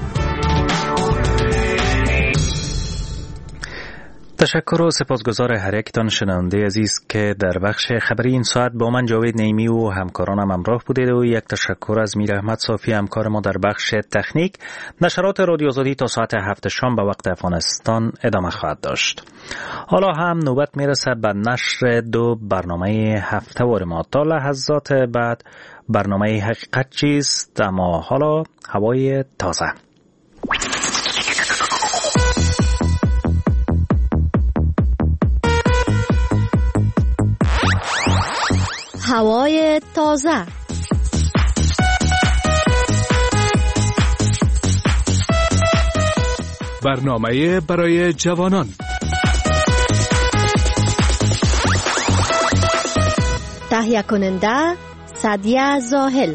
تشکر و سپاسگزار هر یکتان شنونده عزیز که در بخش خبری این ساعت با من جاوید نعیمی و همکارانم همراه بودید و یک تشکر از میر احمد صافی همکار ما در بخش تکنیک. نشرات رادیو آزادی تا ساعت 7 شام به وقت افغانستان ادامه خواهد داشت. حالا هم نوبت میرسه به نشر 2 برنامه هفته‌وار ما. تا لحظات بعد برنامه حقیقت چیست، اما حالا هوای تازه. هوای تازه. برنامه برای جوانان. تهیه کننده سعدیه زاهل.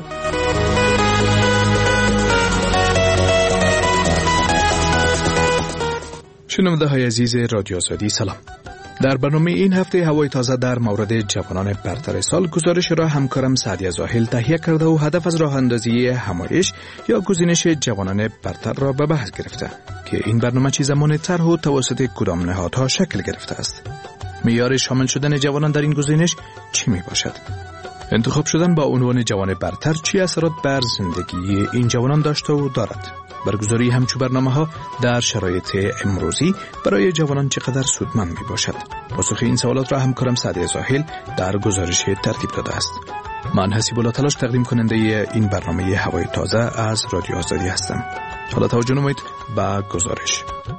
شنونده های عزیز رادیو آزادی سلام. در برنامه این هفته هوای تازه در مورد جوانان برتر سال گزارش را همکارم سعدیه زاهل تهیه کرده و هدف از راه اندازی همایش یا گزینش جوانان برتر را به بحث گرفته که این برنامه چه زمان طرح و توسط کدام نهادها شکل گرفته است. معیار شامل شدن جوانان در این گزینش چی می باشد؟ انتخاب شدن با عنوان جوان برتر چی اثرات بر زندگی این جوانان داشته و دارد؟ برگزاری همچو برنامه‌ها در شرایط امروزی برای جوانان چقدر سودمند می باشد؟ پاسخ این سوالات را همکارم سعدیه زاهل در گزارش ترتیب داده است. من حسیب الله تلاش تقدیم کننده این برنامه هوای تازه از رادیو آزادی هستم. حالا توجه نمایید به گزارش.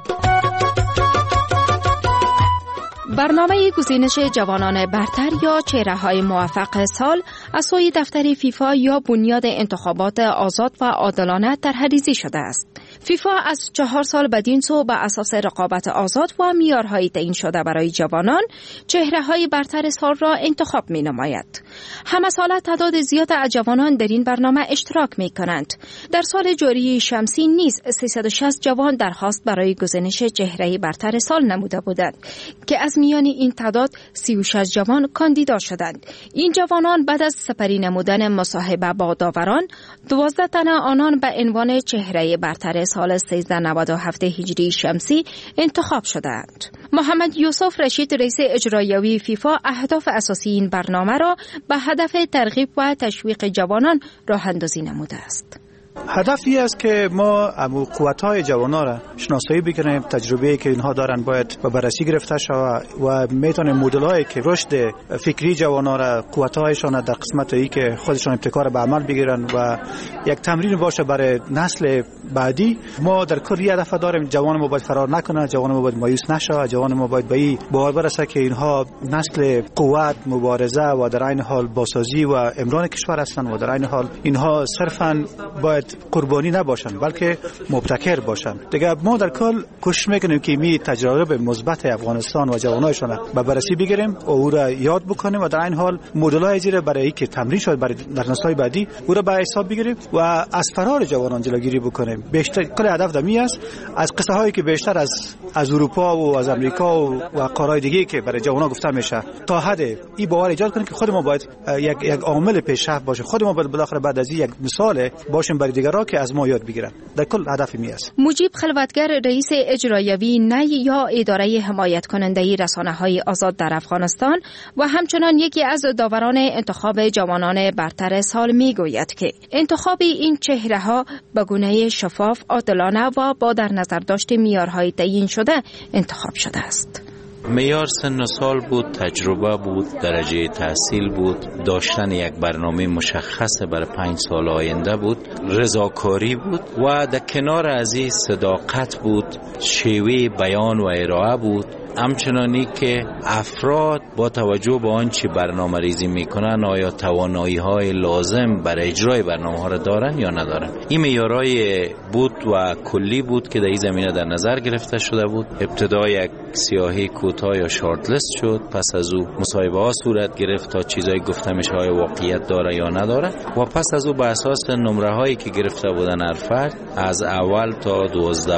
برنامه گزینش جوانان برتر یا چهره‌های موفق سال از سوی دفتر فیفا یا بنیاد انتخابات آزاد و عادلانه طرح‌ریزی شده است. فیفا از 4 سال بدین سو به اساس رقابت آزاد و معیارهای تعیین شده برای جوانان چهره‌های برتر سال را انتخاب می‌نماید. همه ساله تعداد زیاد از جوانان در این برنامه اشتراک می‌کنند. در سال جاری شمسی نیز 360 جوان درخواست برای گزینش چهره برتر سال نموده بودند که از میان این تعداد 36 جوان کاندیدا شدند. این جوانان بعد از سپری نمودن مصاحبه با داوران 12 تن آنان به عنوان چهره برتر سال 1397 هجری شمسی انتخاب شدند. محمد یوسف رشید رئیس اجرایی فیفا اهداف اساسی این برنامه را به هدف ترغیب و تشویق جوانان راه اندازی نموده است. هدفی است که ما قوت‌های جوانان را شناسایی بکنیم، تجربه‌ای که اینها دارن باید به بررسی گرفته شود و میتونه مدل‌هایی که رشد فکری جوانان را قوت‌هایشان در قسمتی که خودشان ابتکار به عمل بگیرن و یک تمرین باشه برای نسل بعدی. ما در کل هدف داریم جوان ما باید فرار نکنه، جوان ما باید مایوس نشه، جوان ما باید به این باور برسه که اینها نسل قوت، مبارزه و در عین حال بازسازی و امران کشور هستند و در عین حال اینها صرفاً باید قربانی نباشن بلکه مبتکر باشن. دیگه ما در کل کوشش میکنیم که می تجربه مثبت افغانستان و جوانایشان به بررسی بگیریم و او را یاد بکنیم و در این حال مدل‌های زیر برای اینکه تمرین شد برای در نسل‌های بعدی او را به حساب بگیریم و از فرار جوانان جلوگیری بکنیم. بیشتر کل هدف دمی است از قصه هایی که بیشتر از اروپا و از امریکا و قاره‌های دیگه که برای جوانان گفته میشه تا حد این باور ایجاد کنیم که خود ما باید یک عامل پیشرفت باشه، خود ما بالاخره بعد از یک مثال باشیم برای دیگران که از ما یاد بگیرن. در کل هدف می است. مجیب خلوتگر رئیس اجرایی نی یا اداره حمایت کننده رسانه‌های آزاد در افغانستان و همچنان یکی از داوران انتخاب جوانان برتر سال میگوید که انتخاب این چهره‌ها به گونه شفاف، عادلانه و با در نظر داشت معیارهای تعیین شده انتخاب شده است. معیار سن و سال بود، تجربه بود، درجه تحصیل بود، داشتن یک برنامه مشخص برای 5 سال آینده بود، رضاکاری بود و در کنار از این صداقت بود، شیوه بیان و ارائه بود. همچنانی که افراد با توجه به آنچه برنامه ریزی میکنن آیا توانایی های لازم برای اجرای برنامه ها را دارن یا ندارن. این معیارهای بود و کلی بود که در این زمینه در نظر گرفته شده بود. ابتدا یک سیاهی کوتاه یا شارت لیست شد، پس از او مصاحبه ها صورت گرفت تا چیزای گفته میشه آیا واقعیت داره یا نداره و پس از او به اساس نمره هایی که گرفته بودن هر فرد از اول تا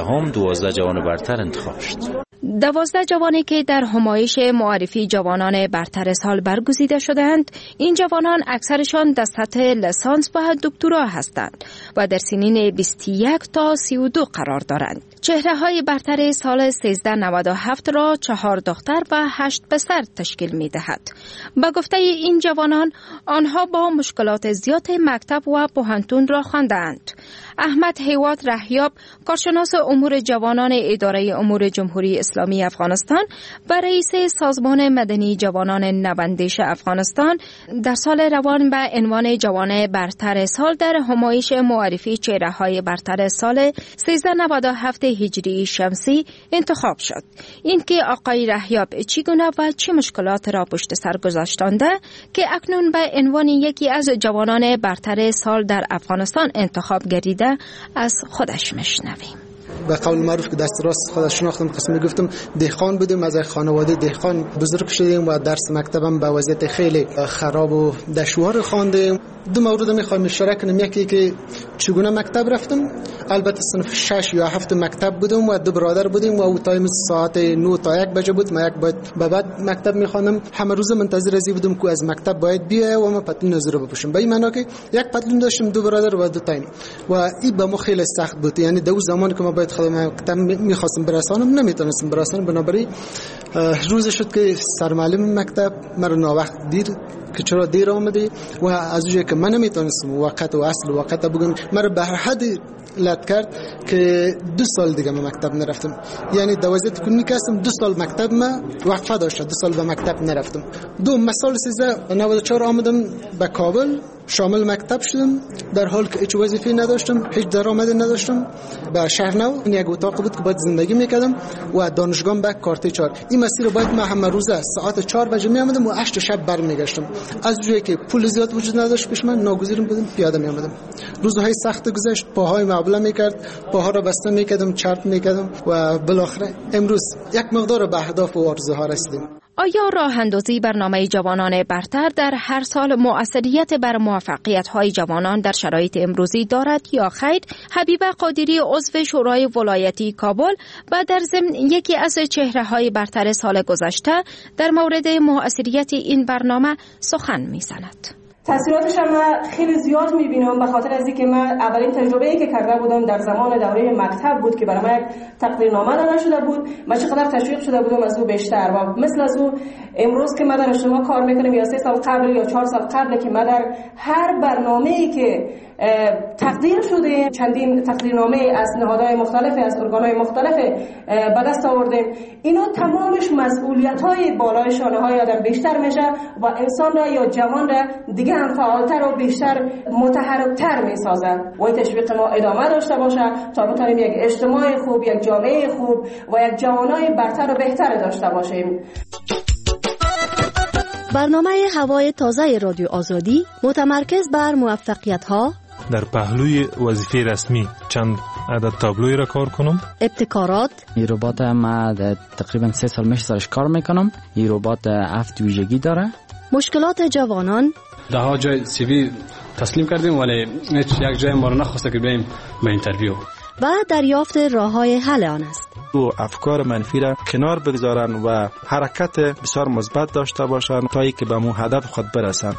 12 جوان برتر انتخاب شد. 12 جوانی که در همایش معرفی جوانان برتر سال برگزیده شدند، این جوانان اکثرشان در سطح لیسانس و دکترا هستند و در سنین 21 تا 32 قرار دارند. چهره‌های برتر سال 1397 را 4 دختر و 8 پسر تشکیل می‌دهد. با گفته این جوانان، آنها با مشکلات زیاد مکتب و پوهنتون را خواندند. احمد حیوات رهیاب، کارشناس امور جوانان اداره امور جمهوری اسلامی افغانستان و رئیس سازمان مدنی جوانان نوندش افغانستان، در سال روان به عنوان جوان برتر سال در همایش معرفی چهره‌های برتر سال 1397 هجری شمسی انتخاب شد. اینکه آقای رهیاب چگونه و چه مشکلات را پشت سر گذاشتنده که اکنون به عنوان یکی از جوانان برتر سال در افغانستان انتخاب گردیده از خودش میشنویم. به قول معروف که دست راست خودش شناختم، قسم گفتم دهقان بودیم، از خانواده دهقان بزرگ شدیم و درس مکتبم به وضعیت خیلی خراب و دشوار خواندیم. دو مورد میخوایم اشاره کنم. یکی که چگونه مکتب رفتم، البته صنف 6 یا 7 مکتب بودم و دو برادر بودیم و او تایم ساعت 9 تا 1 بجه بود. ما یک بعد مکتب میخوانم، همه روز منتظر ازی بودم که از مکتب باید بیای و ما پتلون از رو بپوشم. به این معنی که یک پتلون داشتم، دو برادر و دو تایم، و این به ما خیلی سخت بود. یعنی دو زمان که ما باید خودم مکتب میخواستم برسانم نمیتونستم برسانم. بنابراین روز شد که سرمعلم مکتب مرا ناوقت دید که چرا دیر آمدی و از اونجایی که من نمیتونستم وقت و اصل وقت بگم، مرا به هر حد لط کرد که 2 سال دیگه من مکتب نرفتم. یعنی 12 تکنیک هستم، 2 سال مکتب ما وقفه داشت، 2 سال به مکتب نرفتم. سال 1394 آمدم به کابل، شامل مکتب شدم، در حال که هیچ وظیفه نداشتم، هیچ درآمدی نداشتم. به شهر نو یک اتاق بود که باید زندگی میکردم و دانشگاه به کارت 4. این مسیر باید من همه روزه ساعت 4 بجه می آمدم و 8 شب برمیگشتم. از جایی که پول زیاد وجود نداشت پیش من، ناگزیر بودم پیاده می آمدم. روزهای سخت گذشت، پاهای معبله میکرد، پاها را بسته میکردم، چرت میکردم و بالاخره امروز یک مقدار به اهداف و آرزوها رسیدیم. آیا راه اندازی برنامه جوانان برتر در هر سال مؤثریت بر موفقیت‌های جوانان در شرایط امروزی دارد یا خیر؟ حبیبه قادری عضو شورای ولایتی کابل و در ضمن یکی از چهره‌های برتر سال گذشته در مورد مؤثریت این برنامه سخن می‌زند. تاثیراتش هم خیلی زیاد میبینم، به خاطر از اینکه من اولین تجربه‌ای که کرده بودم در زمان دوره مکتب بود که برای من تقدیرنامه داده شده بود. من چقدر تشویق شده بودم از او بیشتر، و مثل از او امروز که من در اجتماع کار میکنم یا 3 سال قبل یا 4 سال قبل که من در هر برنامه‌ای که تقدیر شده، چندین تقدیرنامه از نهادهای مختلف، از ارگان‌های مختلف به دست آوردیم، اینا تمامش مسئولیت‌های بالای شانه‌های آدم بیشتر میشه و انسان را یا جوان را دیگه هم فعالتر و بیشتر متحرک‌تر می‌سازه. و تشویق ما ادامه داشته باشه تا بتونیم یک اجتماع خوب، یک جامعه خوب و یک جوانای برتر و بهتر داشته باشیم. برنامه هوای تازه رادیو آزادی متمرکز بر موفقیت‌ها در پهلوی وظیفه رسمی چند عدد تابلوی را کار کنم. ابتکارات. این ربات ما تقریبا 3 سال میشه سرش کار میکنم. این ربات 7 ویژگی داره. مشکلات جوانان. ده ها جای سی وی تسلیم کردیم ولی یک جای ما رو نخواسته که بریم به اینترویو. و دریافت راه‌های حل آن است. و افکار منفی را کنار بگذارن و حرکت بسیار مثبت داشته باشن تا اینکه به مو هدف خود برسن.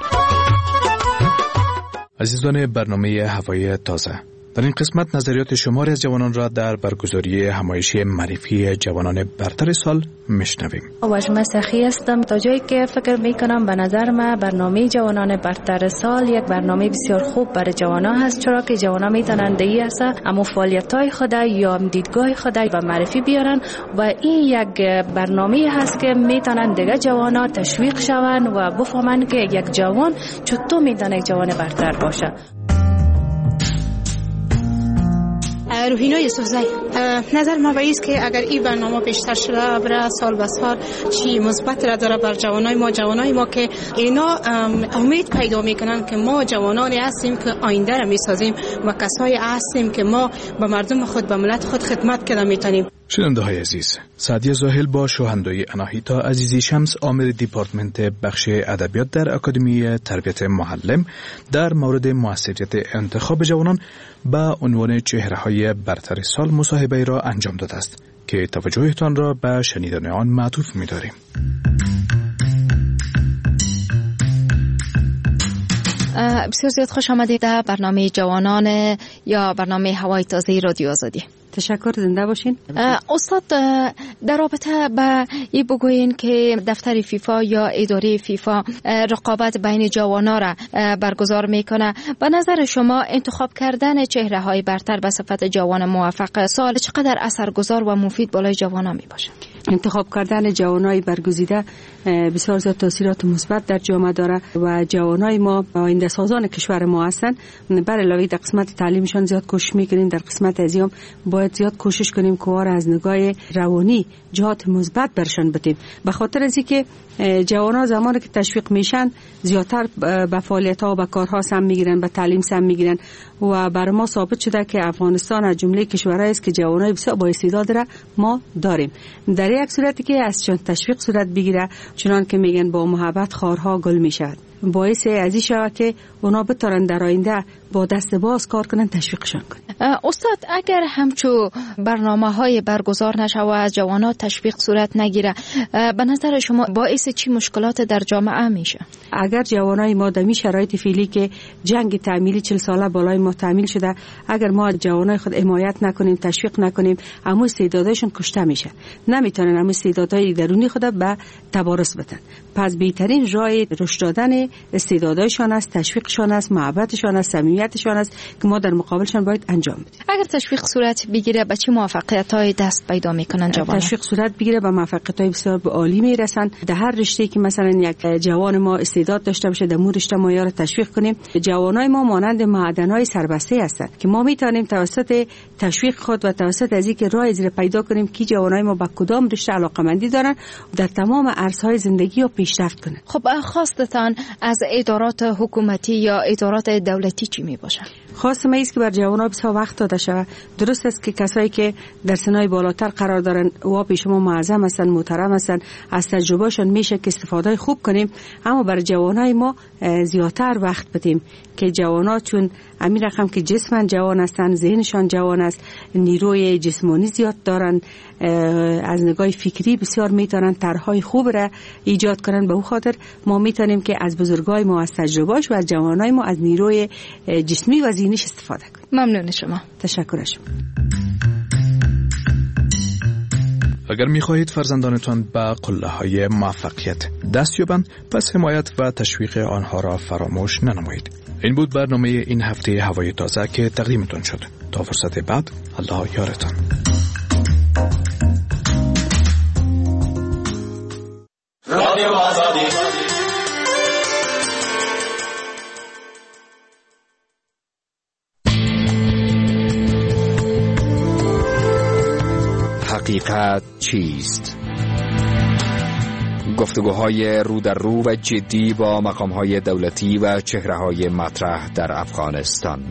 عزیزان برنامه هوای تازه، در این قسمت نظریات شماری از جوانان را در برگزاری همایشی معرفی جوانان برتر سال میشنویم. واجمه سخی هستم. تا جایی که فکر میکنم به نظر من برنامه جوانان برتر سال یک برنامه بسیار خوب برای جوانان هست، چرا که جوانان میتونن دیگه اصلا اما فعالیت‌های خود یا دیدگاه خود به معرفی بیارن و این یک برنامه هست که میتونن دیگه جوانان تشویق شون و بفهمن که یک جوان چطور میتونه یک جوان برتر باشه. روحینا یوسفزی، نظر ما است که اگر این برنامه بیشتر شده برای سال به سال چی مثبت را داره بر جوانای ما که اینا امید پیدا میکنن که ما جوانانی هستیم که آینده را میسازیم و کسایی هستیم که ما به مردم خود، به ملت خود خدمت کنیم میتونیم. شنونده های عزیز، سعدیه زاهل با شوهندوی اناهیتا عزیزی شمس عامل دیپارتمنت بخش ادبیات در اکادمی تربیت معلم در مورد موثریت انتخاب جوانان با عنوان چهره‌های برتر سال مصاحبه را انجام داده است که توجهتان را به شنیدن آن معطوف می‌داریم. بسیار زیاد خوش آمدید در برنامه جوانان یا برنامه هوای تازه رادیو آزادی. تشکر، زنده باشین. استاد، در رابطه با این بگوین که دفتر فیفا یا اداره فیفا رقابت بین جوانان را برگزار میکنه، به نظر شما انتخاب کردن چهره های برتر به صفت جوان موفق سال چقدر اثرگذار و مفید بالای جوانان می باشه؟ انتخاب کردن جوانای برگزیده بسیار زیاد تاثیرات مثبت در جامعه داره و جوانای ما آینده سازان کشور ما هستند. بر علاوه در قسمت تعلیمشان زیاد کوشش میکنیم، در قسمت ازیام باید زیاد کوشش کنیم که از نگاه روانی جهات مثبت برشان بدیم، به خاطر از اینکه جوانان زمانی که تشویق میشن زیادتر به فعالیت ها و به کارها سهم میگیرن، به تعلیم سهم میگیرن و برای ما ثابت شده که افغانستان از جمله کشورهایی است که جوانای بسیار با استعداد را ما داریم. در یک صورتی که از چون تشویق صورت بگیره، چنان که میگن با محبت خارها گل میشود، باعث ازی شود که اونا بتارن در آینده با دست باز کار کنن، تشویقشان کنن. استاد اگر همچو برنامه‌های برگزار نشه و از جوانات تشویق صورت نگیره، به نظر شما باعث چی مشکلات در جامعه میشه؟ اگر جوانای ما در شرایط فعلی که جنگ تعمیلی 40 ساله بالای ما تعمیل شده، اگر ما جوانای خود حمایت نکنیم، تشویق نکنیم، همون استعدادشون کشته میشه، نمیتونن همون استعدادهای درونی خود به تبارز بدن. پس بهترین راه رشد دادن استعدادایشان است، تشویقشان است، محبتشان است، صمیمیتشان است که ما در مقابلشان باید انجام بدیم. اگر تشویق صورت بگیره به چه موفقیت‌های دست پیدا میکنن جوانان؟ تشویق صورت بگیره به موفقیت‌های بسیار عالی میرسن. در هر رشته که مثلا یک جوان ما استعداد داشته باشه، در مون رشته ما یار تشویق کنیم. جوانای ما مانند معدن‌های سربسته هستند که ما میتونیم توسط تشویق خود و توسط از اینکه راه زیر پیدا کنیم که جوانای ما به کدام رشته علاقه‌مندی دارن و در تمام عرصه‌های زندگی پیشرفت کنن. خب خواستتان از ادارات حکومتی یا ادارات دولتی چی می باشه؟ خواست ما است که بر جوانان بسیار وقت داده شود. درست است که کسایی که در سنای بالاتر قرار دارن و پیش ما معظم هستن، محترم هستن، از تجربهشون میشه که استفاده خوب کنیم، اما بر جوانای ما زیادتر وقت بدیم که جوانا چون امیر رقم که جسمن جوان هستن، ذهنشان جوان است، نیروی جسمانی زیاد دارن، از نگاه فکری بسیار میتونن طرحهای خوب را ایجاد کنن. به او خاطر ما میتونیم که از بزرگای ما از تجربهاش و از جوانای ما از نیروی جسمی و ذهنیش استفاده کنیم. ممنون شما. تشکر شما. اگر می‌خواهید فرزندانتان به قله‌های موفقیت دست یابند، پس حمایت و تشویق آنها را فراموش ننمایید. این بود برنامه این هفته هوای تازه که تقدیمتان شد. تا فرصت بعد، الله یارتان. رادیو آزادی. حقیقت چیست؟ گفتگوهای رو در رو و جدی با مقامهای دولتی و چهره‌های مطرح در افغانستان.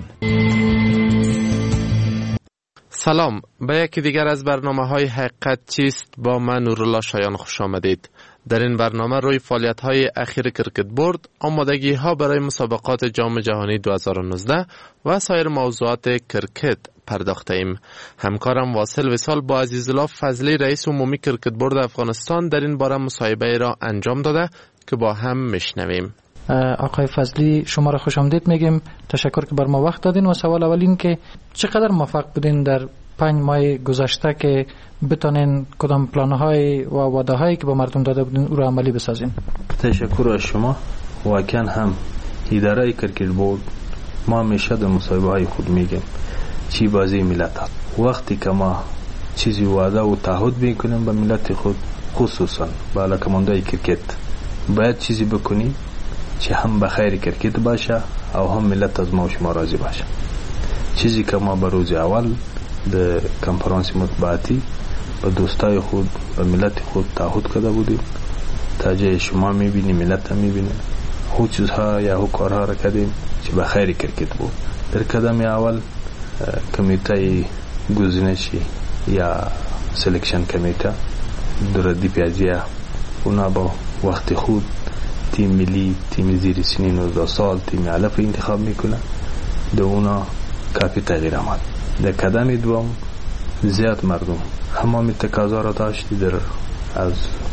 سلام، به یکی دیگر از برنامه‌های حقیقت چیست با من نورالله شایان خوش آمدید. در این برنامه روی فعالیت‌های اخیر کرکت بورد، آمادگی‌ها برای مسابقات جام جهانی 2019 و سایر موضوعات کرکت پرداخته ایم. همکارم واصل وصال با عزیزالله فضلی رئیس عمومی کرکت بورد افغانستان در این باره مصاحبه را انجام داده که با هم میشنویم. آقای فضلی شما را خوش آمدید میگیم. تشکر که بر ما وقت دادین و سوال اول این که چقدر موفق بودین در 5 ماه گذشته که بتونین کدام پلان‌های و وعده‌هایی که با مردم داده بودین او را عملی بسازین؟ تشکر از شما. واقعا هم اداره کرکت بورد ما همیشه در مصاحبه‌های خود میگیم چی بازی ملت هست. وقتی که ما چیزی وعده و تعهد میکنیم به ملت خود، خصوصا به علاقه‌مندای کرکت، باید چیزی بکنیم چه هم به خیر کرکت باشه او هم ملت از ما و شما راضی باشه. چیزی که ما به روز اول در کنفرانس مطبوعاتی به دوستای خود و ملت خود تعهد کرده بودیم، تا جای شما میبینی ملت هم میبینه، هو چیزها یا هو کارها را کردیم چه به خیر کرکت بود. در قدم اول کمیته گزینشی یا سلکشن کمیته در دیپیازیه، اونا با وقت خود تیم ملی، تیم زیر سنین 19 سال، تیم علف انتخاب میکنه. در اونا کافی تغییر آمد. در قدم دوم زیاد مردم همه تقاضا را داشتی در از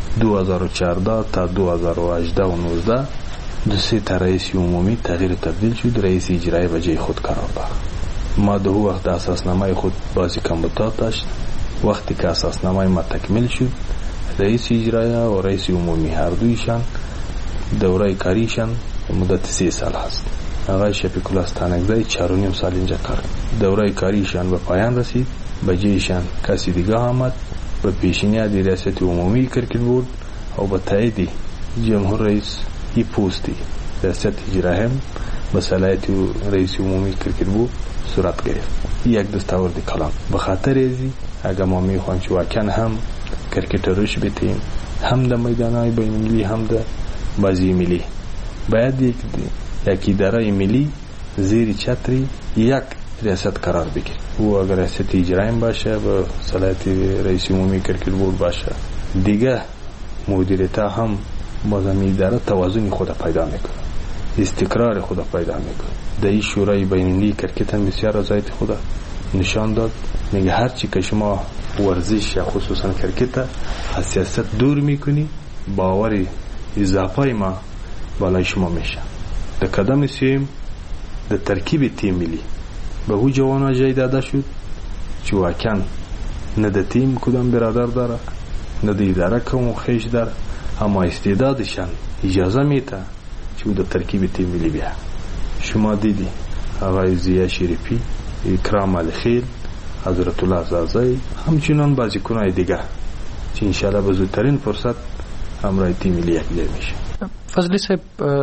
2014 تا 2018 و 19 دوسری تا رئیس عمومی تغییر تبدیل شد، رئیس اجرایی به جای خود قرار داد. ما در وقت اساسنامه خود بازی کمبودات داشت. وقتی که اساسنامه ما تکمیل شد، رئیس اجرایی و رئیس عمومی هر دویشان دوره کاریشان مدت 3 سال هست. آقای شفیق الله استانکزی 4.5 سال اینجا کار. دوره کاریشان به پایان رسید، به جایشان کسی دیگه آمد به پیشنهاد ریاست عمومی کرکت بورد و با تایید جمهور رئیس ای پوستی ریاست اجرایی هم به صلاحیت رئیس عمومی کرکت بورد صورت گرفت. یک دستاورد کلان. به خاطر ازی اگر ما میخوایم که واقعا هم کرکت روش بتیم، هم در میدانهای بین‌المللی هم در بازی ملی. باید یک اداره ملی زیر چتری یک ریاست قرار بگیره. او اگر ریاست اجرایی باشه با صلاحیت رئیس عمومی کرکټ بورد باشه، دیگه مدیریت هم باز این اداره توازن خود پیدا میکنه، استقرار خود پیدا میکنه. در این شورای بین‌المللی کرکټ هم بسیار رضایت خود نشان داد. میگه هر چی که شما ورزش یا خصوصا کرکټ از سیاست دور میکنی، باور اضافه ما بالای شما میشه. در قدم سوم در ترکیب تیم ملی به او جوانا جای داده شد که واقعا نه در تیم کدام برادر داره، نه در اداره کم خیش داره، اما استعدادشان اجازه میده که در ترکیب تیم ملی بیا. شما دیدی آقای زیا شریفی، اکرام علیخیل، حضرت الله زازای، همچنان بازیکنای دیگه که انشاءالله به زودترین فرصت همراه تیم ملی یکجای میشه. فضلی صاحب،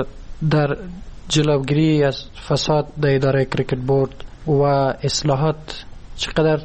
در جلوگیری از فساد در اداره کرکټ بورد و اصلاحات چقدر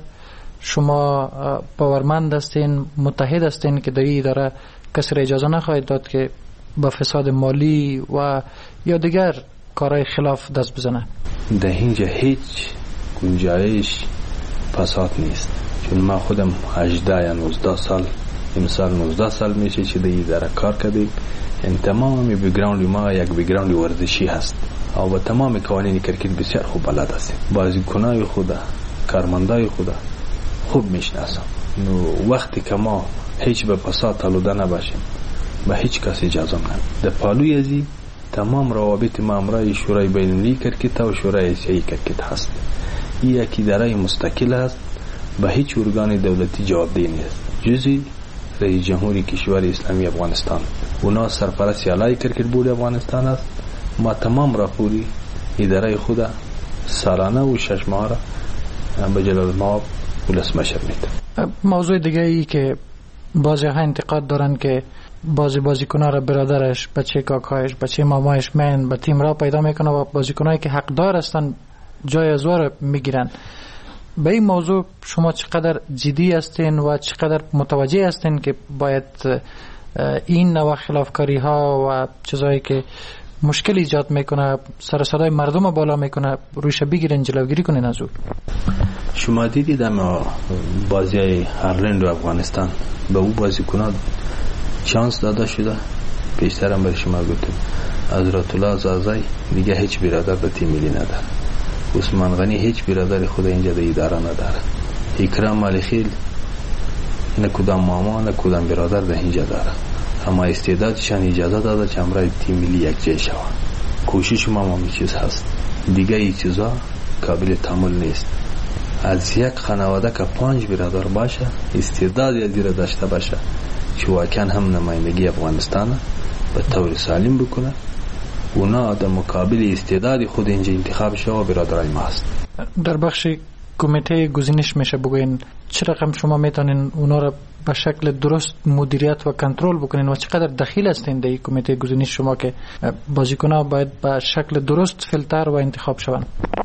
شما باورمند هستین، متحد هستین که در این اداره کسی را اجازه نخواهید داد که با فساد مالی و یا دیگر کارهای خلاف دست بزنه؟ در اینجا هیچ گنجایش فساد نیست، چون ما خودم 18 یا 19 سال امسال 19 سال میشه که در اداره کار کردیم. این تمام بیگراوند ما یک بیگراوند ورزشی هست و با تمام قوانین کرکټ بسیار خوب بلد هستیم. بازیکنای خود، کارمندای خود خوب میشناسم. وقتی که ما هیچ به فساد آلوده نباشیم به هیچ کس اجازه نمیدیم. در پالوی ازی تمام روابط ما امرای شورای بین‌المللی کرکټ و شورای آسیایی کرکټ هست. این یک اداره مستقل است، به هیچ ارگان دولتی جوابدهی نیست جزی رئیس جمهوری کشور اسلامی افغانستان. اونا سرپرست اعلی کرکټ بورد افغانستان است. ما تمام راپوری اداره خود سالانه و 6 ماهه به جلال المآب ولسمشر میده. موضوع دیگه ای که بعضی ها انتقاد دارن که بازیکن‌ها را برادرش، بچه کاکایش، بچه مامایش من به تیم را پیدا میکنه و بازیکنایی که حقدار هستن جای از او میگیرن. به این موضوع شما چقدر جدی هستین و چقدر متوجه هستین که باید این نوع خلافکاری ها و چیزایی که مشکل ایجاد میکنه، سر صدای مردم بالا میکنه، روش بگیرین، جلوگیری کنین از او؟ شما دیدید اما بازی هرلند و افغانستان به او بازیکنان چانس داده شده. پیشترم برای شما گفتم حضرت الله زازای دیگه هیچ برادر به تیم ملی نداره. عثمان غنی هیچ برادر خود اینجا در اداره نداره. اکرام علیخیل نه کدام ماما نه کدام برادر در اینجا داره، اما استعدادشان اجازه داده که امرای تیم ملی یک جای شود. کوشش ما می چیز هست، دیگه این چیزا قابل تحمل نیست. از یک خانواده که 5 برادر باشه، استعداد زیر داشته باشه که واقعا هم نمایندگی افغانستان به طور سالم بکنه، اونا در مقابل استعداد خود اینجا انتخاب شده و برادرای ما هست. در بخش کمیته گزینش میشه بگوین چه رقم شما میتونین اونا را به شکل درست مدیریت و کنترل بکنین و چقدر دخیل هستین در این کمیته گزینش شما که بازیکن‌ها باید به شکل درست فیلتر و انتخاب شوند؟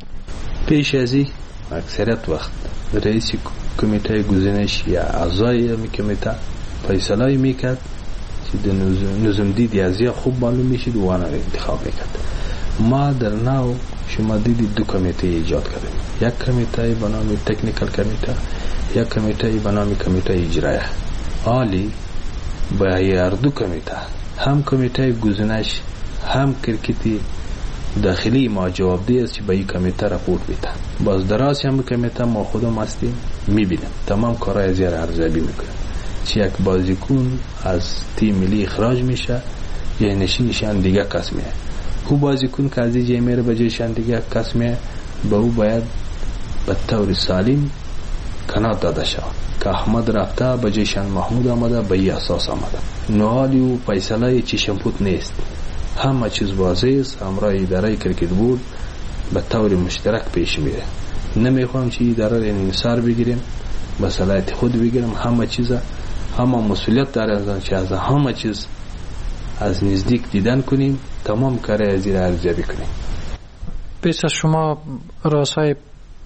پیش ازی اکثریت وقت رئیس کمیته گزینش یا اعضای کمیته فیصله میکرد که نظم دیدی ازیا خوب معلوم میشید و آنها انتخاب میکرد. ما در ناو شما دیدید 2 کمیته ایجاد کردیم، یک کمیته به نام تکنیکال کمیته، یک کمیته به نام کمیته اجرایی. حالی با هر 2 کمیته، هم کمیته گزینش هم کرکتی داخلی ما جوابدهی است که به این کمیته راپورت میده. باز دراز هم کمیته ما خودم هستیم میبینیم تمام کارهای زیر ارزیابی میکنیم. چه یک بازیکن از تیم ملی اخراج میشه یا نشینشان دیگه کس میه، او بازیکن که از اینجا میره به جایشان دیگه کس میه، به او باید به طور سالم کنار داده شود که احمد رفته به جایشان محمود آمده، به این اساس آمده. نوالی و فیصله چشم پوت نیست، همه چیز واضح است. امرای اداره کرکټ بورد به طور مشترک پیش میره. نمیخوام که اداره را انحصار بگیریم، به صلاحیت خود بگیریم، همه چیز همه مسئولیت دارن که از همه چیز از نزدیک دیدن کنیم، تمام کار زیر ارزیابی کنیم. پیش از شما رؤسای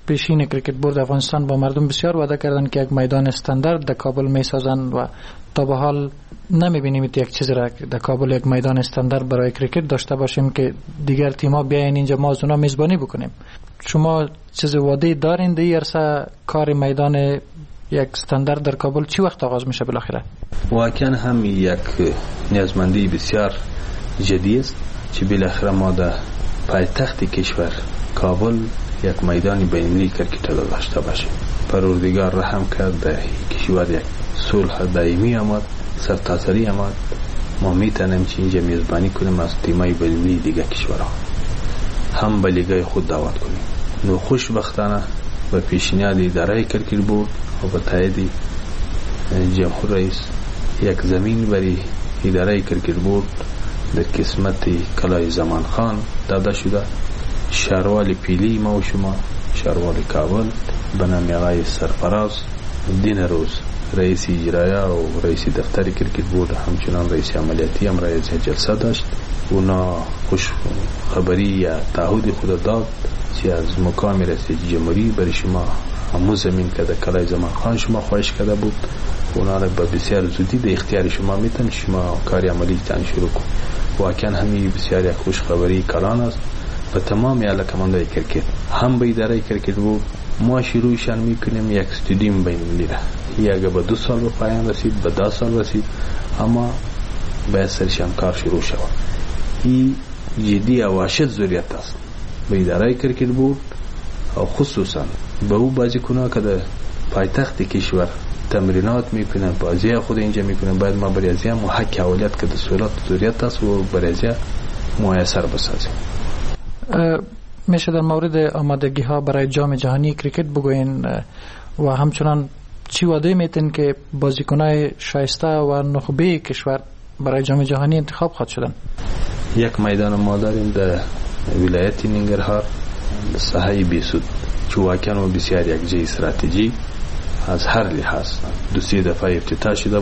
پیشین کریکت بورد افغانستان با مردم بسیار وعده کردن که یک میدان استاندارد در کابل میسازند و تا به حال نمیبینیم یک چیزی را در کابل یک میدان استاندارد برای کریکت داشته باشیم که دیگر تیم‌ها بیاین اینجا ما از اونا میزبانی بکنیم. شما چیز وعده دارین در عرصه کار میدان یک استاندارد در کابل چی وقت آغاز میشه بالاخره؟ واقعا هم یک نیازمندی بسیار جدی است که بالاخره ما در پایتخت کشور کابل یک میدان بین‌المللی کرکت را داشته باشیم. پروردگار رحم کرد در کشور یک صلح دائمی آمد، سرتاسری آمد، ما میتونیم که اینجا میزبانی کنیم از تیمای بین‌المللی دیگه کشورها، هم به لیگای خود دعوت کنیم. نو خوشبختانه به پیشنهاد اداره کرکت بورد و به تایید جمهور رئیس یک زمین برای اداره کرکت بورد در قسمت کلای زمان خان داده شده. شهروال پیلی ما و شما، شهروال کابل به نام آقای سرفراز دین روز رئیس اجرایی و رئیس دفتر کرکت بورد، همچنان رئیس عملیاتی هم رئیس جلسه داشت. اونا خوش خبری یا تعهد خود داد که از مقام رئیس جمهوری برای شما همون زمین که در کلای زمان خان شما خواهش کرده بود، اونا را به بسیار زودی در اختیار شما میتون شما کاری عملی تان شروع کن. واقعا همین بسیار یک خوش خبری کلان است و تمام علاقمندان کرکت، هم به اداره کرکت بود ما شروعشان میکنیم یک استادیوم بین‌المللی را. یا به 2 سال به پایان رسید، به 10 سال رسید، اما باید سرشان کار شروع شود. این جدی و واشد ضرورت است به اداره کرکت بود و خصوصا به او بازیکنان که در پایتخت کشور تمرینات میکنن، بازی خود اینجا میکنن، باید ما برای ازیا حق اولیت که در سولات ضرورت است و برای ازیا میسر بسازیم. میشه در مورد آمادگی ها برای جام جهانی کریکت بگوین و همچنان چی وعده میتین که بازیکنای شایسته و نخبه کشور برای جام جهانی انتخاب خواهد شدن؟ یک میدان ما داریم در ولایت ننگرهار ساحه بیسود که واقعا و بسیار یک جای استراتژی از هر لحاظ 2-3 دفعه افتتاح شده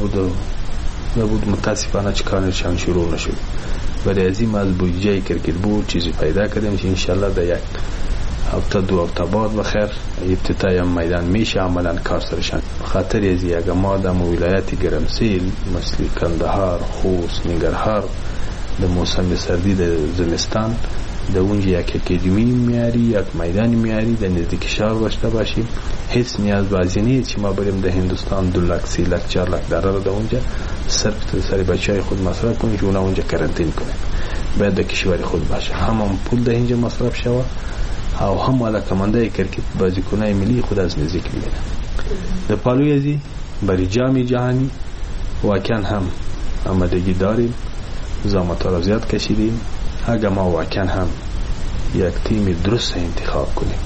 بود متاسفانه چه کارشان شروع نشد. برای ازیم از بودجه کرکت بود چیزی پیدا کردیم که انشالله در یک هفته 2 هفته بعد بخیر افتتاح میدان میشه عملا کار سرشان. خاطر از یک ما در ولایت گرمسیل مثل کندهار، خوست، ننگرهار در موسم سردی در زمستان در اونجا یک اکادمی میاری، یک میدان میاری در نزدیک شهر داشته باشیم. هیچ نیاز بازی نیست که ما بریم در هندوستان 2 لک 3 لک 4 لک دلار در اونجا صرف سر بچهای خود مصرف کنیم که اونا اونجا کرانتین کنیم. باید در کشور خود باشه، هم پول در اینجا مصرف شود او هم علاقمندای کرکت بازیکنای ملی خود از نزدیک ببینن. در پالوی ازی برای جام جهانی واقعا هم آمادگی داریم، زحمت را زیاد کشیدیم. اگر ما واقعا هم یک تیم درست انتخاب کنیم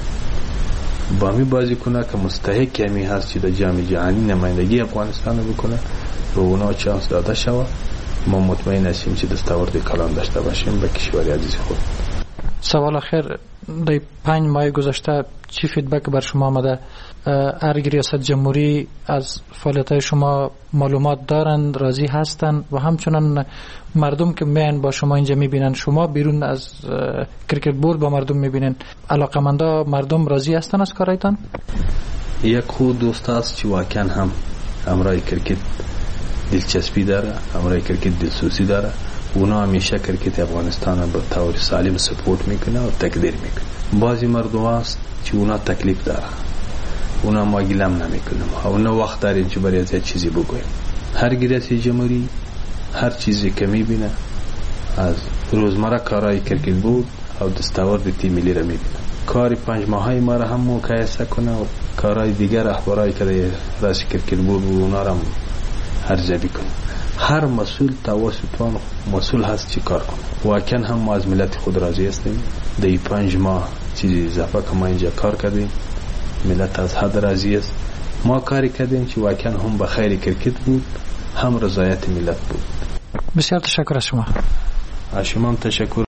با می بازیکنه که مستحق کمی هست که در جام جهانی نمایندگی افغانستان بکنه و اونا چانس داده شود، ما مطمئن هستیم که دستاورد کلان داشته باشیم به کشور عزیز خود. سوال آخر، در 5 ماه گذشته چی فیدبک بر شما آمده؟ ارگ ریاست جمهوری از فعالیت‌های شما معلومات دارند، راضی هستند و همچنان مردم که میان با شما اینجا میبینن، شما بیرون از کرکت بورد با مردم میبینن، علاقمندا مردم راضی هستند از کارایتان؟ یک خود دوست است که واقعا هم امرای کرکت دلچسپی داره، امرای کرکت دلسوزی داره. اونا همیشه کرکت افغانستان به طور سالم سپورت میکنه و تقدیر میکنه. بعضی مردم هست که اونا تکلیف داره، اونا ما گلم نمیکنیم، اونا وقت داریم که برای از چیزی بگویم. هر ریاست جمهوری هر چیزی که میبینه از روزمره کارهای کرکت بود او دستاورد تیم ملی را میبینه. کار 5 ماهه ما را هم مقایسه کنه و کارهای دیگر اخبارهای که راس کرکت بود اونا را ارزیابی کنه. هر مسئول توسطان مسئول هست چی کار کنه. واقعا هم ما از ملت خود راضی هستیم. در 5 ماه چیزی اضافه که ما اینجا کار کردیم ملت از حد راضی است. ما کاری کردیم که واقعا هم به خیر کرکت بود، هم رضایت ملت بود. بسیار تشکر از شما. از شما هم تشکر.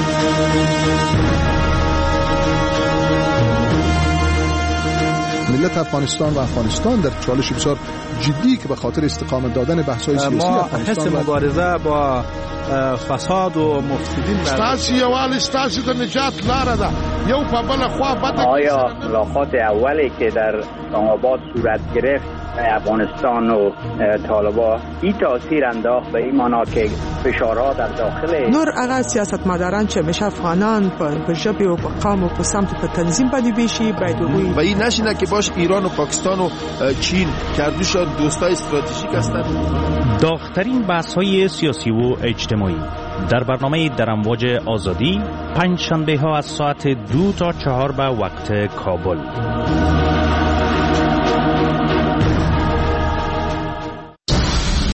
ملت وضعیت افغانستان و افغانستان در چالش بسیار جدی که به خاطر استقامت دادن بحث‌های سیاسی افغانستان ما حس مبارزه با فساد و مفسدین ستاسو یوال ستاسو د نجات لاره ده یو په بل خوا بده. آیا ملاقات اولی که در آباد صورت گرفت افغانستان و طالبان این تاثیر انداخت به این معنا که فشارها در داخل نور هغه سیاستمداران چې همیشه افغانان په ژبې او په قوم او په سمت په تنظیم باندې بیشي باید وي و این نشینه که باش ایران و پاکستان و چین کردوشان دوستای استراتژیک هستند. داغ‌ترین بحث‌های سیاسی و اجتماعی در برنامه در امواج آزادی پنج شنبه ها از ساعت 2 تا 4 به وقت کابل.